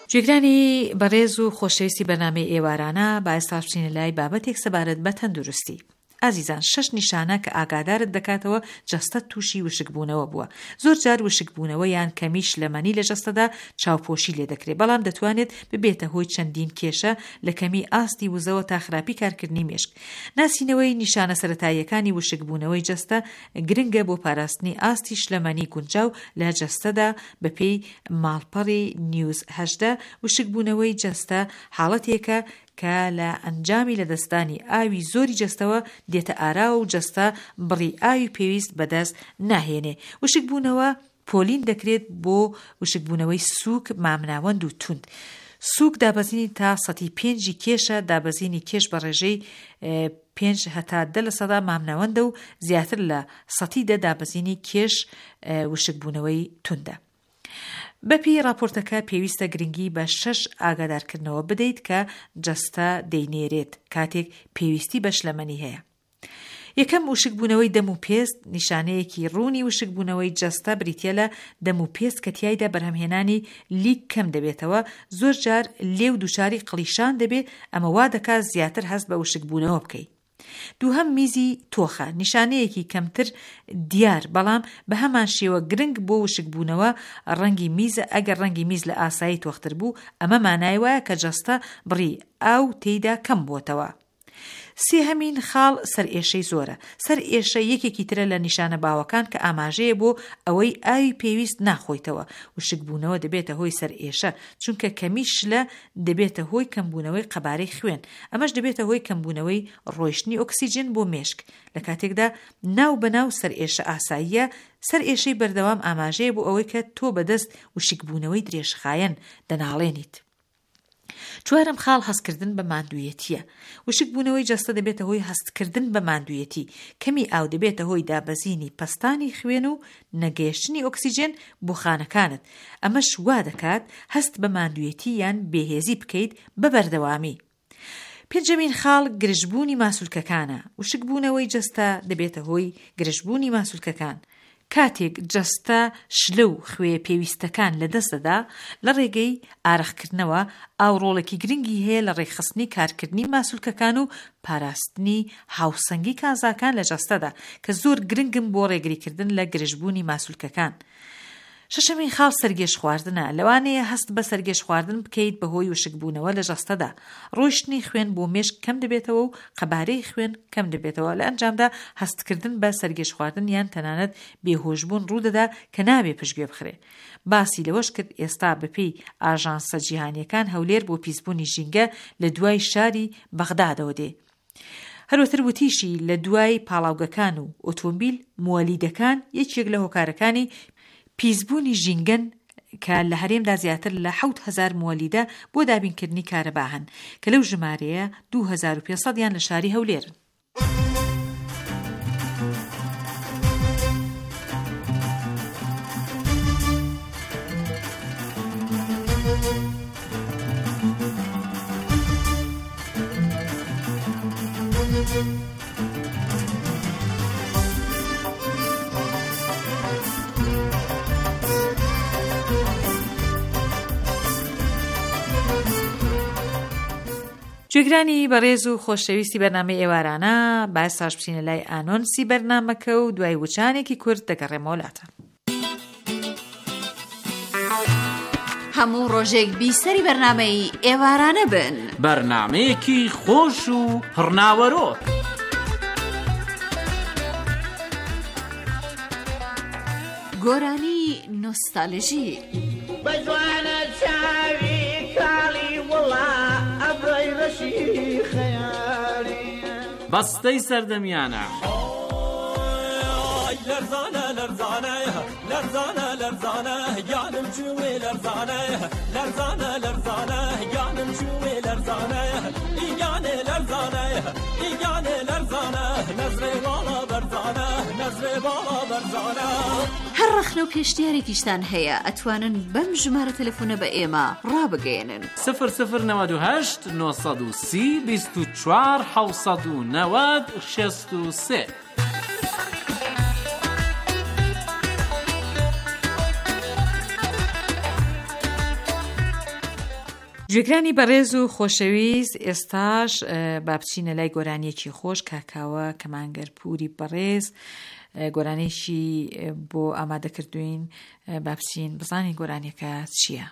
گوێگرانی بەڕێز و خۆشەویستی بەرنامەی ئێوارانە با ئێستا بچینە لای بابەتێک سەبارەت بە تەندروستی. ئازیزان، شەش نیشانە کە ئاگادارت دەکاتەوە جەستە تووشی وشکبوونەوە بووە. زۆر جار وشکبوونەوە یان کەمی شلەمەنی لە جەستەدا چاوپۆشی لێ دەکرێت، بەڵام دەتوانێت ببێتە هۆی چەندین کێشە لە کەمی ئاستی وزەوە تا خراپی کارکردنی مێشک. ناسینەوەی نیشانە سەرەتاییەکانی وشکبوونەوەی جەستە گرنگە بۆ پاراستنی ئاستی شلەمەنی گونجاو لە جەستەدا بەپێی ماڵپەڕی نیوز هەژدە. وشکبوونەوەی جەستە حاڵەتێکە کە لە ئەنجامی لەدەستانی ئاوی زۆری جەستەوە دێتە ئاراوە و جەستە بڕی ئاوی پێویست بەدەست ناهێنێ. وشکبوونەوە پۆلین دەکرێت بۆ وشکبوونەوەی سووک، مامناوەند و توند. سووک دابەزینی تا سەتی پێنجی کێشە، دابەزینی کێش بە ڕێژەی پێنج هەتا دە لە سەدا مامناوەندە و زیاتر لە سەتی دە دابەزینی کێش وشکبوونەوەی توندە. بەپی راپۆرتەکە پێویستە گرنگی بە شەش ئاگادارکردنەوە بدەیت کە جەستە دەینێرێت کاتێک پێویستی بە شلەمەنی هەیە. یەکەم وشکبوونەوەی دەم و پێست. نیشانەیەکی ڕوونی وشکبوونەوەی جەستە بریتە لە دەم و پێست کە تیایدا بەرهەمهێنانی لیک کەم دەبێتەوە. زۆر جار لێو دووچاری قڵیشان دەبێت، ئەمە وا دەکات زیاتر هەست بە وشکبوونەوە بکەیت. دووهەم میزی تۆخە. نیشانەیەکی کەمتر دیار بەڵام بە هەمان شێوە گرنگ بۆ وشکبوونەوە ڕەنگی میزە. ئەگەر ڕەنگی میز لە ئاسایی تۆختر بوو، ئەمە مانای وایە کە جەستە بڕی ئاو تێیدا کەم بووتەوە. سێهەمین خاڵ سەرئێشەی زۆرە. سەرئێشە یەکێکی ترە لە نیشانە باوەکان کە ئاماژەیە بۆ ئەوەی ئاوی پێویست ناخۆیتەوە. وشکبوونەوە دەبێتە هۆی سەرئێشە، چونکە کەمیش لە دەبێتە هۆی کەمبوونەوەی قەبارەی خوێن. ئەمەش دەبێتە هۆی کەمبوونەوەی ڕۆیشتنی ئۆکسیجن بۆ مێشک. لە کاتێکدا ناو بەناو سەرئێشە ئاساییە، سەرئێشەی بەردەوام ئاماژەیە بۆ ئەوەی کە تۆ بەدەست وشکبوونەوەی درێژخایەن دەناڵێنیت. چوارم خاڵ هەستکردن بە ماندوویەتیە. وشکبوونەوەی جەستە دەبێتە هۆی هەستکردن بە ماندوویەتی. کەمی ئاو دەبێتە هۆی دابەزینی پەستانی خوێن و نەگەیشتنی ئۆکسیجن بۆ خانەکانت. ئەمەش وا دەکات هەست بە ماندوویەتی یان بێهێزی بکەیت بە بەردەوامی. پێنجەمین خاڵ گرژبوونی ماسوولکەکانە. وشکبوونەوەی جەستە دەبێتە هۆی گرژبوونی ماسوولکەکان. کاتێک جەستە شلە و خوێ پێویستەکان لە دەستەدا لە ڕێگەی ئارەخکردنەوە، ئاوڕۆڵێکی گرنگی هەیە لە ڕێخستنی کارکردنی ماسوولکەکان و پاراستنی هاوسەنگی کازاکان لە جەستەدا کە زۆر گرنگم بۆ ڕێگریکردن لە گرژبوونی ماسوولکەکان. شەشەمین خاڵ سەرگێش خواردنە. لەوانەیە هەست بە سەرگێش خواردن بکەیت بەهۆی وشکبوونەوە لە جەستەدا. ڕۆیشتنی خوێن بۆ مێشک کەم دەبێتەوە و قەبارەی خوێن کەم دەبێتەوە. لە ئەنجامدا هەستکردن بە سەرگێش خواردن یان تەنانەت بێهۆشبوون ڕوودەدا کە نابێ پشتگوێ بخرێ. باسی لەوەش کرد ئێستا بەپێی ئاژانسە جیهانیەکان هەولێر بۆ پیسبوونی ژینگە لە دوای شاری بەغدادەوە دێ. هەروەتر وتیشی لە دوای پاڵاوگەکان و ئۆتۆمبیل موەلیدەکان یەکێک لە هۆکارەکانی پیسبوونی ژینگەن کە لە هەرێمدا زیاتر لە حەوت هەزار موەلیدە بۆ دابینکردنی کارەبا هەن کە لەو ژمارەیە دوو هەزار و پێنج سەد یان لە شاری هەولێرن. گوێگرانی بەڕێز و خۆشەویستی بەرنامەی ئێوارانە، با ئێستاش بچینە لای ئانۆنسی بەرنامەکە و دوای وچانێکی کورت دەگەڕێمەوە وڵاتە.
هەموو ڕۆژێک بیسەری بەرنامەی ئێوارانە بن.
بەرنامەیەکی خۆش و پڕناوەرۆ.
گۆرانی نۆستالژی.
بەجوانە چاوی کاڵی وڵا ئەبڕی ڕەشی خەیاڵی
بەستەی سەردەمیانە.
لەرزانە لەرزانە لەرزانە لەرزانە گیانم چوێ لەرزانە لەرزانە لەرزانە گیانم چوێ لەرزانە ئیگانێ لەرزانە ئیگانێ لەرزانە نەزرێ باڵا بەرزانە نەزرێ باڵا بەرزانە.
هەر ڕەخنە و پێشنیارێکیشتان هەیە ئەتوانن بەم ژمارە تەلەفۆنە بە ئێمە ڕابگەێنن.
سفر سفر نەوەد و هەشت نۆ سەد و سی بیست و چوار حەوت سەد و نەوەد شەست و سێ.
گوێگرانی بەڕێز و خۆشەویست، ئێستاش با بچینە لای گۆرانیەکی خۆش کاکاوە کەمانگەر پووری بەڕێز، گۆرانێکی بۆ ئامادەکردوین. با بچین بزانین گۆرانیەکە چییە.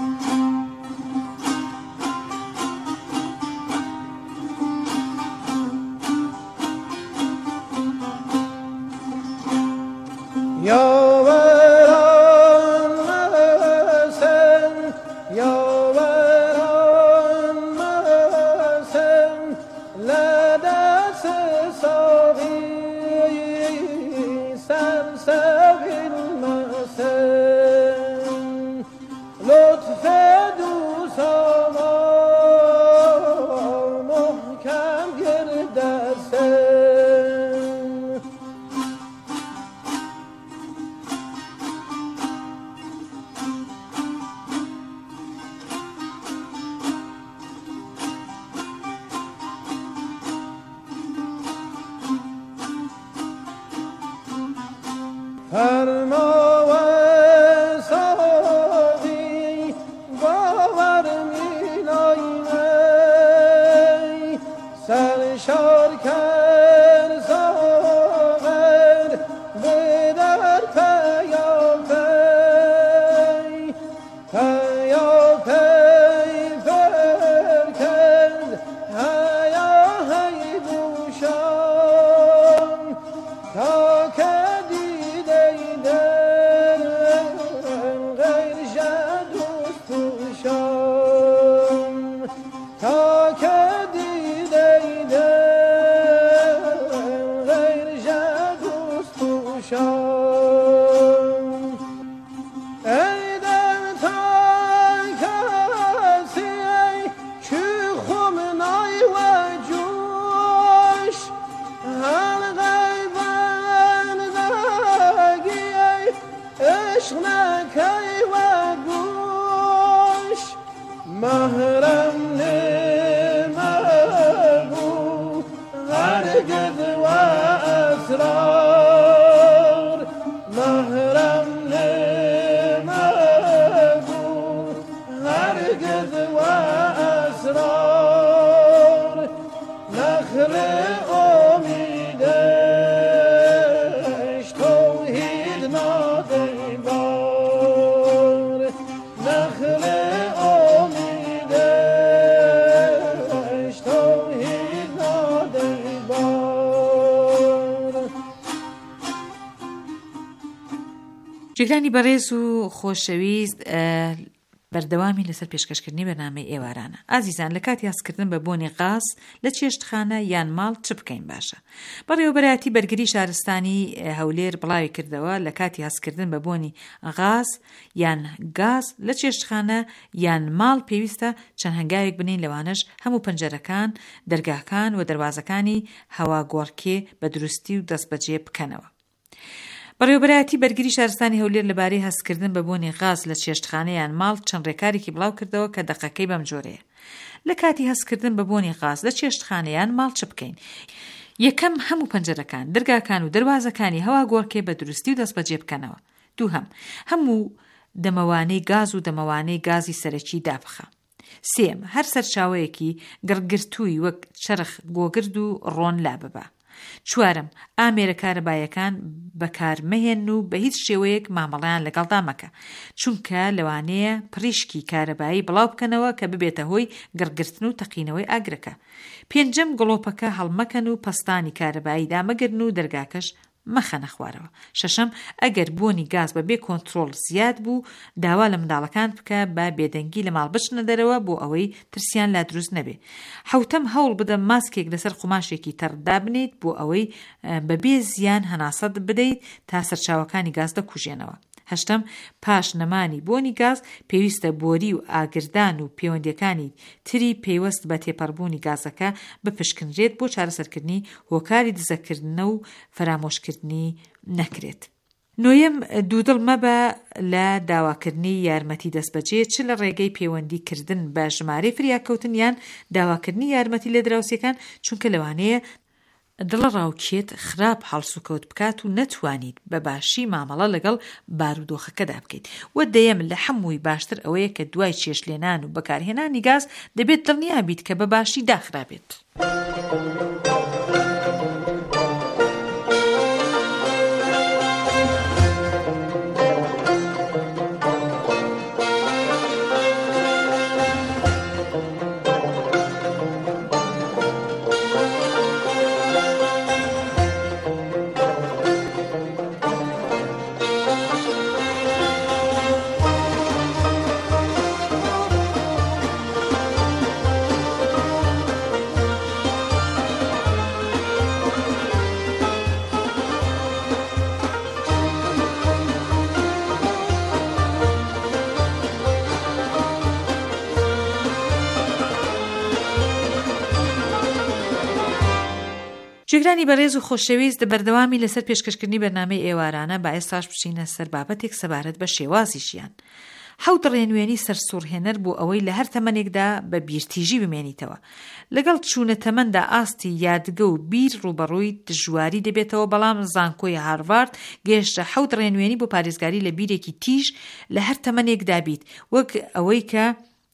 گوێگرانی بەڕێز و خۆشەویست، بەردەوامی لەسەر پێشکەشکردنی بەرنامەی ئێوارانە. ئازیزان، لە کاتی هەستکردن بە بۆنی غاز لە چێشتخانە یان ماڵ چ بکەین باشە؟ بەڕێوەبەرایەتی بەرگری شارستانی هەولێر بڵاوی کردەوە لە کاتی هەستکردن بە بۆنی غاز یان گاز لە چێشتخانە یان ماڵ پێویستە چەند هەنگاوێک بنین، لەوانەش هەموو پەنجەرەکان، دەرگاکان و دەربازەکانی هەواگۆڕکێ بە دروستی و دەستبەجێ بکەنەوە. بەڕێوەبەرایەتی بەرگری شارستانی هەولێر لەبارەی هەستکردن بە بۆنی غاز لە چێشتخانە یان ماڵ چەند ڕێکارێکی بڵاو کردەوە کە دەقەکەی بەم جۆرەیە. لە کاتی هەستکردن بە بۆنی غاز لە چێشتخانە یان ماڵ چ بکەین؟ یەکەم، هەموو پەنجەرەکان، دەرگاکان و دەربازەکانی هەواگۆڕکێ بە دروستی و دەستبەجێ بکەنەوە. دووهەم، هەموو دەمەوانەی گاز و دەمەوانەی گازی سەرەکی دابخە. سێم، هەر سەرچاوەیەکی گڕگرتووی وەک چرخ، گۆگرد و ڕۆن لا ببە. چوارم، ئامێرە کارەبایەکان بەکارمەهێن و بە هیچ شێوەیەک مامەڵەیان لەگەڵدا مەکە، چونکە لەوانەیە پڕیشکی کارەبایی بڵاو بکەنەوە کە ببێتە هۆی گڕگرتن و تەقینەوەی ئاگرەکە. پێنجەم، گڵۆپەکە هەڵمەکەن و پەستانی کارەبایی دامەگرن و دەرگاکەش مەخەنە خوارەوە. شەشەم، ئەگەر بۆنی گاز بەبێ کۆنتڕۆڵ زیاد بوو، داوا لە منداڵەکان بکە بە بێدەنگی لە ماڵ بچنە دەرەوە بۆ ئەوەی ترسیان لا دروست نەبێ. حەوتەم، هەوڵ بدە ماسکێک لەسەر قوماشێکی تەڕدا بنیت بۆ ئەوەی بەبێ زیان هەناسەت بدەیت تا سەرچاوەکانی گاز دەکوژێنەوە. هەشتم، پاش نەمانی بۆنی گاز پێویستە بۆری و ئاگردان و پەیوەندیەکانی تری پێوەست بە تێپەڕبوونی گازەکە بپشکنرێت بۆ چارەسەرکردنی هۆکاری دزەکردنە و فرامۆشکردنی نەکرێت. نۆیەم، دوودڵ مەبە لە داواکردنی یارمەتی دەستبەجێ، چ لە ڕێگەی پەیوەندیکردن بە ژمارەی فریاکەوتن یان داواکردنی یارمەتی لە دراوسێکان، چونکە لەوانەیە دڵە ڕاوکێت خراپ هەڵسوکەوت بکات و نەتوانیت بە باشی مامەڵە لەگەڵ بارودۆخەکەدا بکەیت. وە دەیەم لە هەمووی باشتر ئەوەیە کە دوای چێشلێنان و بەکارهێنانی گاز دەبێت دڵنیا بیت کە بە باشی داخرابێت. گوێگرانی بەڕێز و خۆشەویست بەردەوامی لەسەر پێشکەشکردنی بەرنامەی ئێوارانە با ئێستاش بچینە سەر بابەتێک سەبارەت بە شێوازیشیان. حەوت ڕێنوێنی سەرسوڕهێنەر بۆ ئەوەی لە هەر تەمەنێکدا بە بیرتیژی بمێنیتەوە. لەگەڵ چوونە تەمەندا ئاستی یادگە و بیر ڕوبەڕووی دژواری دەبێتەوە، بەڵام زانکۆی هاروارد گەیشتە حەوت ڕێنوێنی بۆ پارێزگاری لە بیرێکی تیژ لە هەر تەمەنێکدا بیت، وەک ئەوەی کە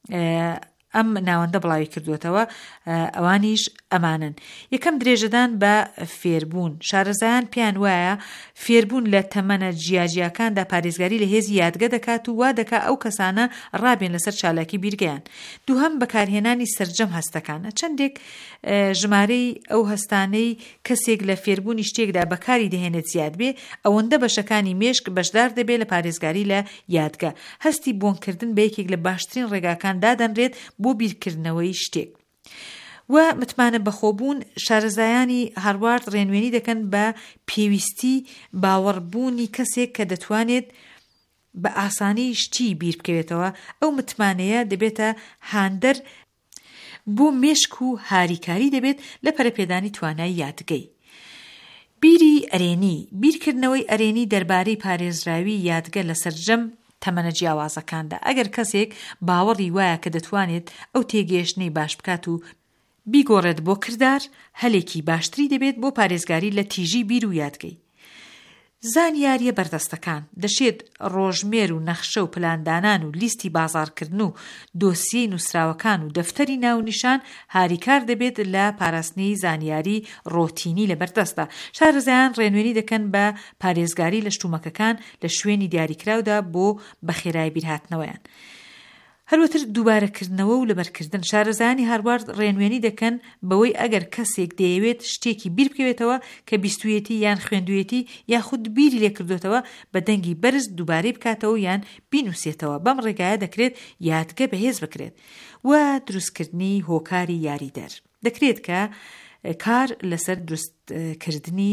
ئەم ناوەندە بڵاوی کردوێتەوە. ئەوانیش ئەمانن: یەکەم درێژەدان بە فێربوون. شارەزایان پیان وایە فێربوون لە تەمەنە جیاجیاکاندا پارێزگاری لە هێزی یادگە دەکات و وا دەکات ئەو کەسانە ڕابێن لەسەر چالاکی بیرگەیان. دووهەم بەکارهێنانی سەرجەم هەستەکانە. چەندێک ژمارەی ئەو هەستانەی کەسێک لە فێربوونی شتێکدا بەکاری دەهێنێت زیاد بێ، ئەوەندە بەشەکانی مێشک بەشدار دەبێت لە پارێزگاری لە یادگە. هەستی بۆنکردن بە یەکێک لە باشترین ڕێگاکان دادەنرێت بۆ بیرکردنەوەی شتێک. و متمانە بەخۆبوون. شارەزایانی هاروارد ڕێنوێنی دەکەن بە پێویستی باوەڕبوونی کەسێک کە دەتوانێت بە ئاسانی شتی بیر بکەوێتەوە. ئەو متمانەیە دەبێتە هاندەر بۆ مێشک و هاریکاری دەبێت لە پەرەپێدانی توانای یادگەی. بیری ئەرێنی. بیرکردنەوەی ئەرێنی دەربارەی پارێزراوی یادگە لە سەرجەم تەمەنە جیاوازەکاندا. ئەگەر کەسێک باوەڕی وایە کە دەتوانێت ئەو تێگەیشتنەی باش بکات و بیگۆڕێت بۆ کردار، هەلێکی باشتری دەبێت بۆ پارێزگاری لە تیژی بیر و یادگەی. زانیاریە بەردەستەکان. دەشێت ڕۆژمێر و نەخشە و پلاندانان و لیستی بازارکردن و دۆسیەی نووسراوەکان و دەفتەری ناونیشان هاریکار دەبێت لە پاراستنی زانیاری ڕۆتینی لە بەردەستدا. شارەزایان ڕێنوێنی دەکەن بە پارێزگاری لە شتومەکەکان لە شوێنی دیاریکراودا بۆ بەخێرایی بیرهاتنەوەیان. هەروەتر دووبارەکردنەوە و لەبەرکردن. شارەزایانی هاروارد ڕێنوێنی دەکەن بەوەی ئەگەر کەسێک دەیەوێت شتێکی بیر بکەوێتەوە کە بیستویەتی یان خوێندویەتی یاخود بیری لێکردوێتەوە، بە دەنگی بەرز دووبارەی بکاتەوە یان بینوسێتەوە. بەم ڕێگایە دەکرێت یادگە بەهێز بکرێت. و دروستکردنی هۆکاری یاریدەر. دەکرێت کە کار لەسەر دروستکردنی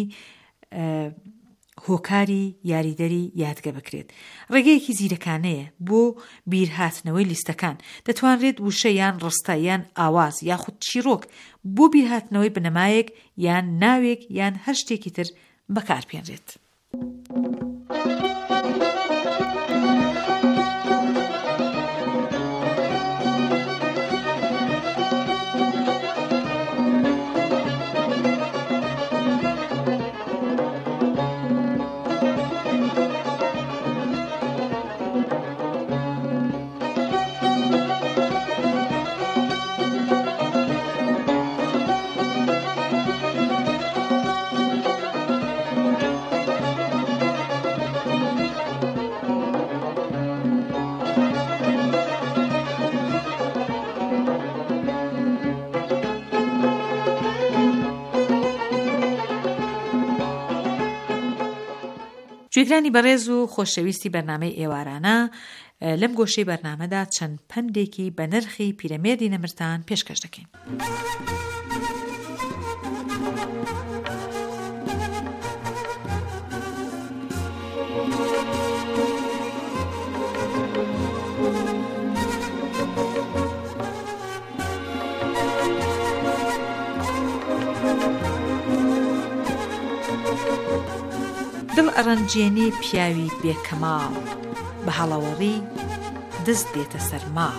هۆکاری یاریدەری یادگە بکرێت. ڕێگەیەکی زیرەکانەیە بۆ بیرهاتنەوەی لیستەکان. دەتوانرێت وشە یان ڕستە یان ئاواز یاخود چیرۆک بۆ بیرهاتنەوەی بنەمایەک یان ناوێک یان هەر شتێکی تر بەکارپێنرێت. گوێگرانی بەڕێز و خۆشەویستی بەرنامەی ئێوارانە، لەم گۆشەی بەرنامەدا چەند پندێکی بە نرخی پیرەمێردی نەمرتان پێشکەش دەکەین. دڵ ئەڕەنجێنی پیاوی بێکەماڵ، بە هەڵەوەڕی دەست دێتە سەرماڵ.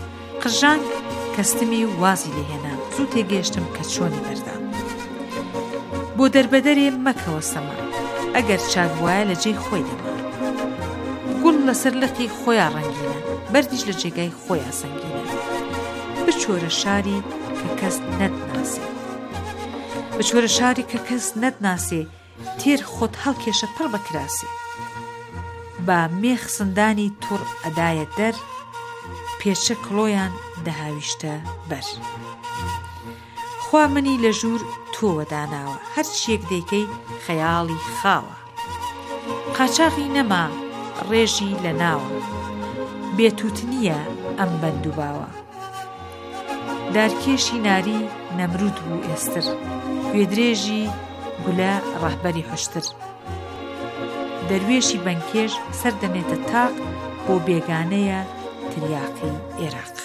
قژانگ کەستمی وازی لێهێنا، زوو تێگەیشتم کە چۆنی بەردام. بۆ دەربەدەرێ مەکەوە سەما ئەگەر چاک وایە لە جێی خۆی دەما گوڵ لەسەر لقی خۆیان ڕەنگینە بەردیش لە جێگای خۆیان سەنگینە بچۆرە شاری کە کەس نەتناسێ بچۆرە شاری کە کەس نەتناسێ تێر خۆت هەڵکێشە پڕ بە کراسێ با مێخ سندانی توڕ ئەدایە دەر پێچە کڵۆیان دەهاویشتە بەر خوا منی لە ژوور تۆوە داناوە هەر چیەک دەیکەی خەیاڵی خاوە قاچاقی نەما ڕێژی لە ناوە بێتوت نییە ئەم بەند و باوە دارکێشی ناری نەمرود بوو ئێستر گوێدرێژی گولە ڕەهبەری حشتر دەروێشی بەنکێش سەردەمێتە تاق بۆ بێگانەیە تریاقی عێراق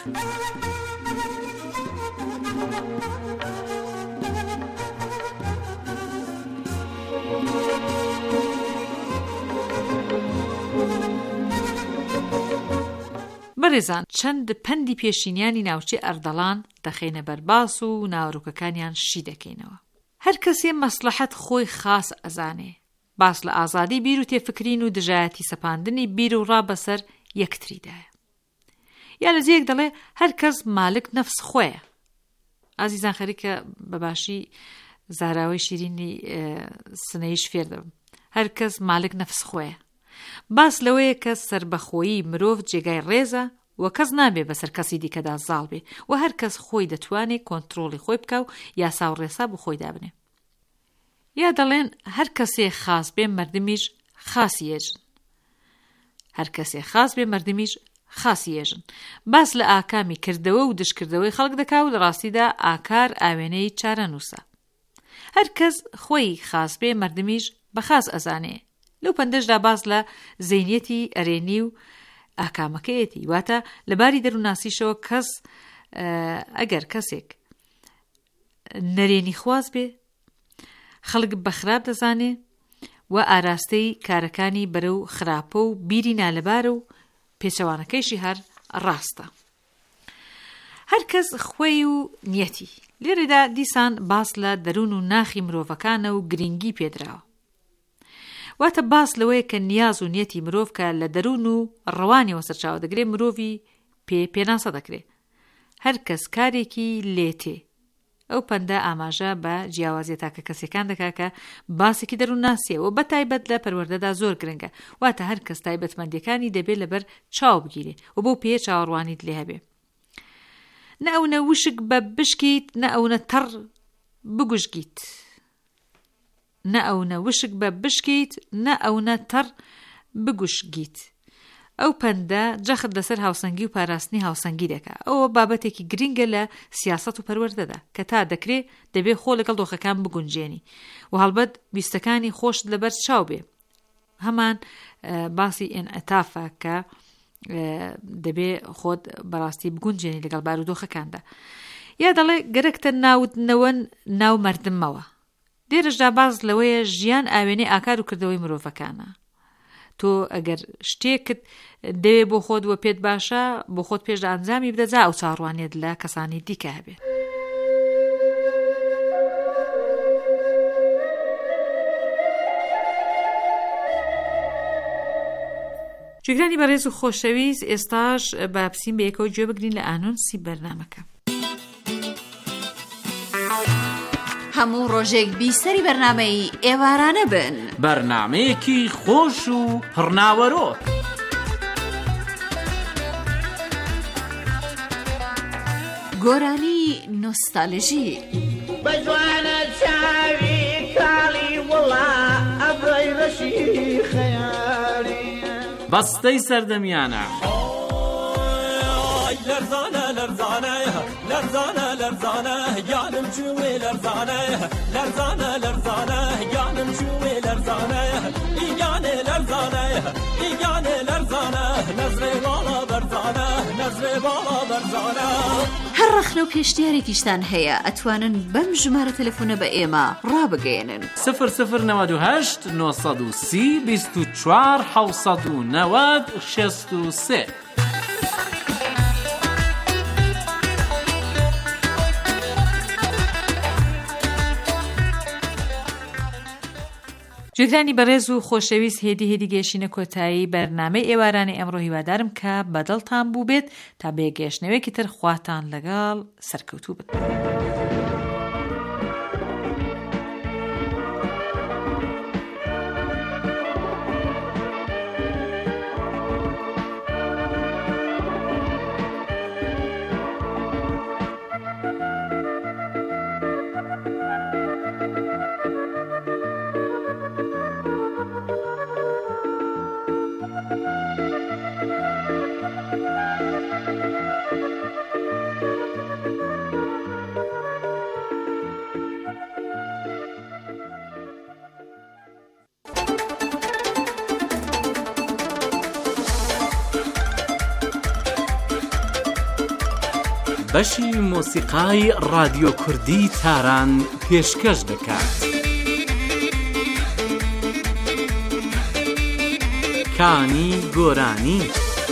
بەڕێزان چەند پەندی پێشینیانی ناوچەی ئەردەڵان دەخێنە بەرباس و ناوەڕووکەکانیان شی دەکەینەوە هەر کەسێ مەسلەحەت خۆی خاس ئەزانێ باس لە ئازادی بیر و تێفکرین و دژایەتی سەپاندنی بیر و ڕابەسەر یەکتریدایە یا لە جێک دەڵێ هەر کەس مالک نەفس خۆیە ئازیزان خەریکە بەباشی زاراوەی شیرینی سنەیش فێر دەبم هەر کەس مالک نەفس خۆیە باس لەوەیە کە سربەخۆیی مرۆڤ جێگای ڕێزە و کەس نابێ بەسەر کەسی دیکەدا زاڵ بێ و هەر کەس خۆی دەتوانێت کۆنتڕۆڵی خۆی بکە و یاسا و ڕێسا بۆ خۆی دابنێ یا دەڵێن هەر کەسێ خاس بێ مردمیش خاسی ێژن هەر کەسێ خاس بێ مردمیش خاسی ێژن باس لە ئاکامی کردەوە و دشکردەوەی خەڵک دەکا و لە ڕاستیدا ئاکار ئاوێنەی چارە نووسە هەر کەس خۆی خاس بێ مردمیش بە خاس ئەزانێ لەو پەندەشدا باس لە زەینەتی ئەرێنی و ئاکامەکەیەتی واتە لەباری دەرووناسیشەوە کەس ئەگەر کەسێک نەرێنی خواز بێ خەڵک بە خراپ دەزانێ و ئاراستەی کارەکانی بەرەو خراپە و بیری نالەبارە و پێچەوانەکەیشی هەر ڕاستە هەر کەس خۆی و نیەتی لێرەدا دیسان باس لە دەروون و ناخی مرۆڤەکانە و گرنگی پێدراوە واتە باس لەوەیە کە نیاز و نیەتی مرۆڤ کە لە دەروون و ڕەوانیەوە سەرچاوە دەگرێ مرۆڤی پێ پێناسە دەکرێت هەر کەس کارێکی لێتێ ئەو پەندە ئاماژە بە جیاوازیە تاکە کەسێکان دەکا کە باسێکی دەروون ناسیەوە بە تایبەت لە پەروەردەدا زۆر گرنگە واتە هەر کەس تایبەتمەندیەکانی دەبێت لەبەر چاو بگیرێ و بۆ پێ چاوەڕوانیت لێ هەبێ نە ئەوونە وشک بە بشکیت نە ئەوونە تەڕ بگوژگیت نە ئەوونە وشک بە بشکیت نە ئەوونە تەڕ بگوشگیت ئەو پەندە جەخت لەسەر هاوسەنگی و پاراستنی هاوسەنگی دەکا ئەوە بابەتێکی گرنگە لە سیاسەت و پەروەردەدا کە تا دەکرێت دەبێت خۆ لەگەڵ دۆخەکان بگونجێنی و هەڵبەت ویستەکانی خۆشت لەبەر چاو بێ هەمان باسی ئینعتافە کە دەبێ خۆت بەڕاستی بگونجێنی لەگەڵ بارودۆخەکاندا یا دەڵێ گەرەکتە ناوتنەوە ناو مردمەوە دێرەشدا باز لەوەیە ژیان ئاوێنەی ئاکار و کردەوەی مرۆڤەکانە تۆ ئەگەر شتێکت دەوێ بۆ خۆت وە پێت باشە بۆ خۆت پێش ئەنجامی بدەجا ئەو چاڕوانێت لە کەسانی دیکە هەبێت جێگرانی بەڕێز و خۆشەویست ئێستاش با بچین بە یەکەوە گوێ بگرین لە ئانۆنسی بەرنامەکە
هەموو ڕۆژێک بیسەری بەرنامەی ئێوارانە بن
بەرنامەیەکی خۆش و پڕناوەرۆک
گۆرانی نۆستالژی
بەجوانە چاوی کاڵی وڵا ئەبڕی ڕەشی خەیاڵی بەستەی سەردەمیانە
لەرزانە لەرزانە لەرزانە لەرزانە گیانم چوێ لەرزانە لەرزانە لەرزانە گیانم چوێ لەرزانە ئیگانێ لەرزانە ئیگانێ لەرزانە نەزرێ باڵا بەرزانە نەزرێ باڵا بەرزانە
هەر ڕەخنە و پێشنیارێکیشتان هەیە ئەتوانن بەم ژمارە تەلەفۆنە بە ئێمە ڕابگەێنن
سفر سفر نەوەد و هەشت نۆ سەد و سی بیست و چوار حەوت سەد و نەوەد شەست و سێ
گوێگرانی بەڕێز و خۆشەویست هێدی هێدی گەیشتینە کۆتایی بەرنامەی ئێوارانی ئەمڕۆ هیوادارم کە بەدڵتان بوو بێت تا بێگەشتنەوەیەکی تر خواتان لەگەڵ سەرکەوتوو بن.
بەشی مۆسیقای رادیۆ کوردی تاران پێشکەش دەکات. کانی گۆرانی.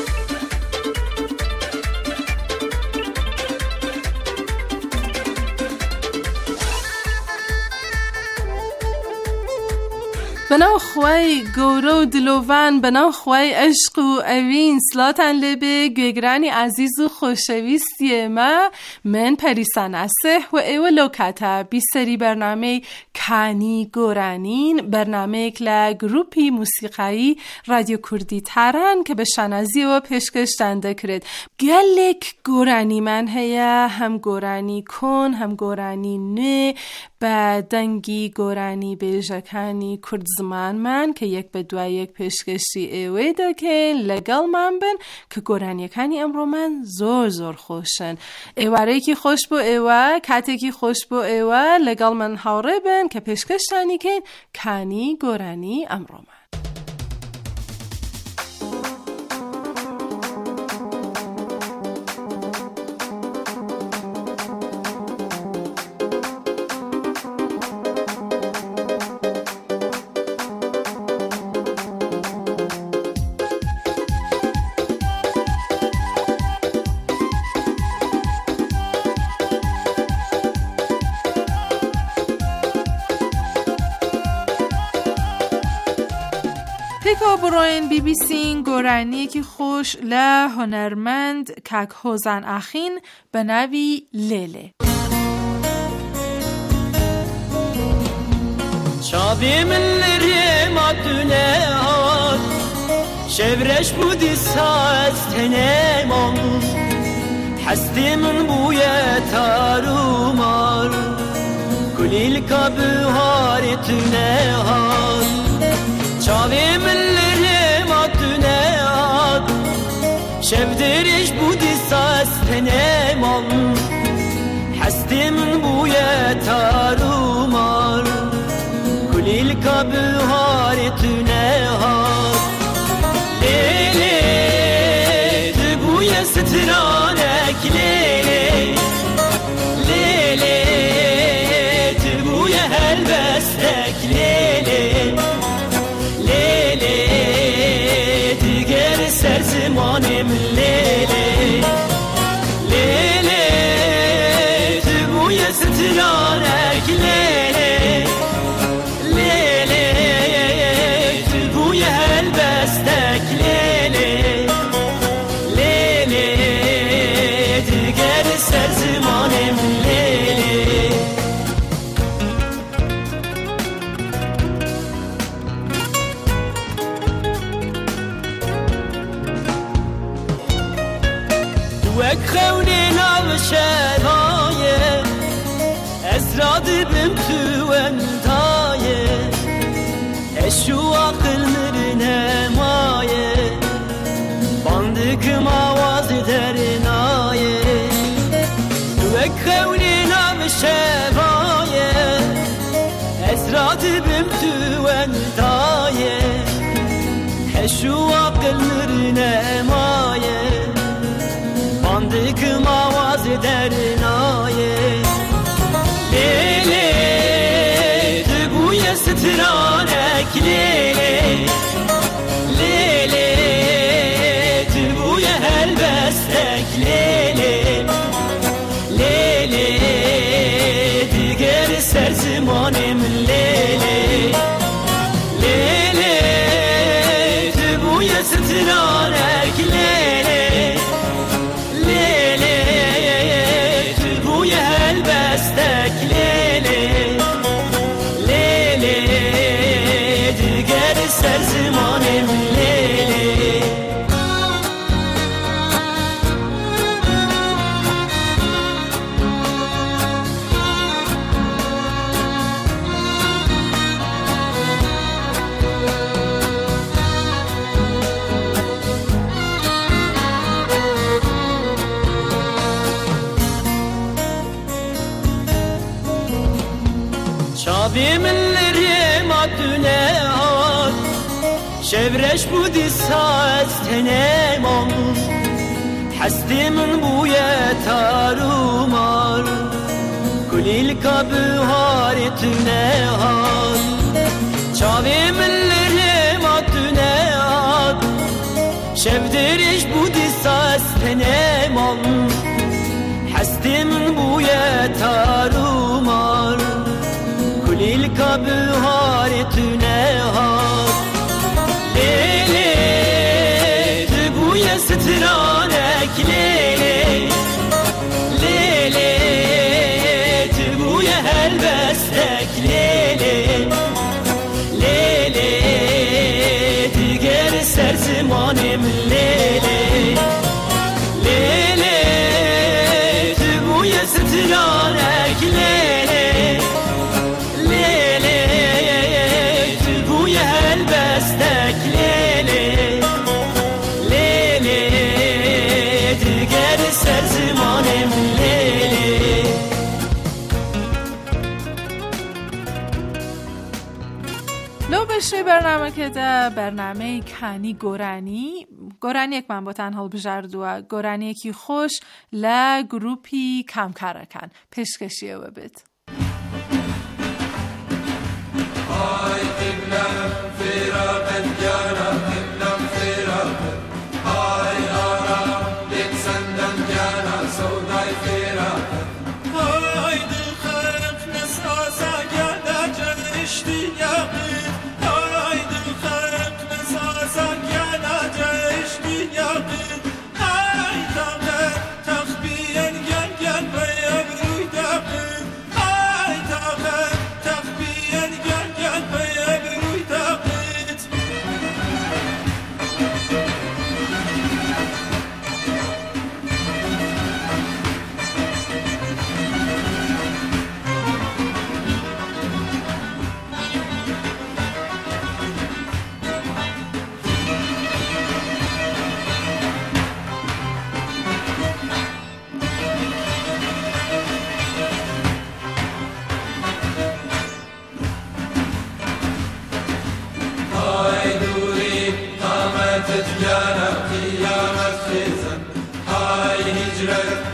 بەناو خوای گەورە و دلۆڤان، بەناو خوای عشق و ئەوین، سڵاتان لێبێ گوێگرانی عەزیز و خۆشەویستی ئێمە. من پەریسان ئاسێح و ئێوە لەو کاتە بیسەری بەرنامەی کانی گۆرانین، بەرنامەیەک لە گروپی موسیقایی رادیۆ کوردی تاران کە بە شانازیەوە پێشکەشتان دەکرێت. گەلێک گۆرانیمان هەیە، هەم گۆرانی کۆن، هەم گۆرانی نوێ، بە دەنگی گۆرانی بێژەکانی کورد زمانمان کە یەک بە دوای یەک پێشکەشی ئێوەی دەکەین. لەگەڵمان بن کە گۆرانیەکانی ئەمڕۆمان زۆر زۆر خۆشن. ئێوارەیەکی خۆش بۆ ئێوە، کاتێکی خۆش بۆ ئێوە، لەگەڵ من هاوڕێ بن کە پێشکەشتانی کەین کانی گۆرانی ئەمڕۆمان. پێکەوە بڕۆین بیبیسین گۆرانیەکی خۆش لە هۆنەرمەند کاک هۆزان ئاخین بە ناوی لێلێ.
چاوی من لرێما دونێ هات شەورەش بوودی ساز تەنێمان بوو حەستی من بوویە تارومار گولیلکە بهاری تونێ هات چاوی من لرێما دونێ هات شەودێریش بوودی ساز تەنێمان بوو حەستی من بوویە تارومار گولیلکە بهاری تونێ هات لێلێ دبوویە سترانێک لێلێ لێلێ دبوویە هەلبەستێک لێلێ لێلێ دیگەر سەر زمانێم لێلێ لێلێ دبوویە سترانێک لێلێ لێلێ دبوویە هەلبەستێک لێلێ لێلێ دیگەر سەر زمانێم لێلێ وەک خەونێ ناو شەرایە ئەزرا دبم تو ئەندایە ئەشو عەقل مرنە مایە باندکم ئاوازی دەرنایە وەک خەونێ ناو شەرایە ئەزرا دبم تو ئەندایە ئەشو عەقل مرنە مایە باندکم ئاوازی دەرنایە لێلێ دبوویە سترانێک لێلێ لێلێ دبوویە هەلبەستێک لێلێ لێلێ دیگەر سەر زمانێم لێلێ Çavim ellerim adüne ad Şevreş budi saz tenemam Hestimin buye tarumar Kulil kabı haritüne ad Çavim ellerim adüne ad Şevdiriş budi saz tenemam Hestimin buye tarumar Kulil kabı haritüne ad Lele de buye stranek lele Lele de buye helbestek lele Lele diger serzimanim lele Lele de buye stranek lele Lele de buye helbestek lele Lele diger serzimanim lele
لو بشه برنامه که ده برنامه کانی گورانی گورانی یک من با تنها بجردوه گورانی یکی خوش ل گروپی کم کرکن پشکشیه و بید
آی قبلم فراقت جانم قبلم فراقت آی آرام لیک سندم جانم سودای فراقت آی دل خرق نساسا گرده جن اشتیاقت آی دل خرق نساسا گرده جن اشتیاقت آی طاقت تخبیین گل گل بیم روی داقت آی طاقت تخبیین گل گل بیم روی داقت آی دوری قامت جا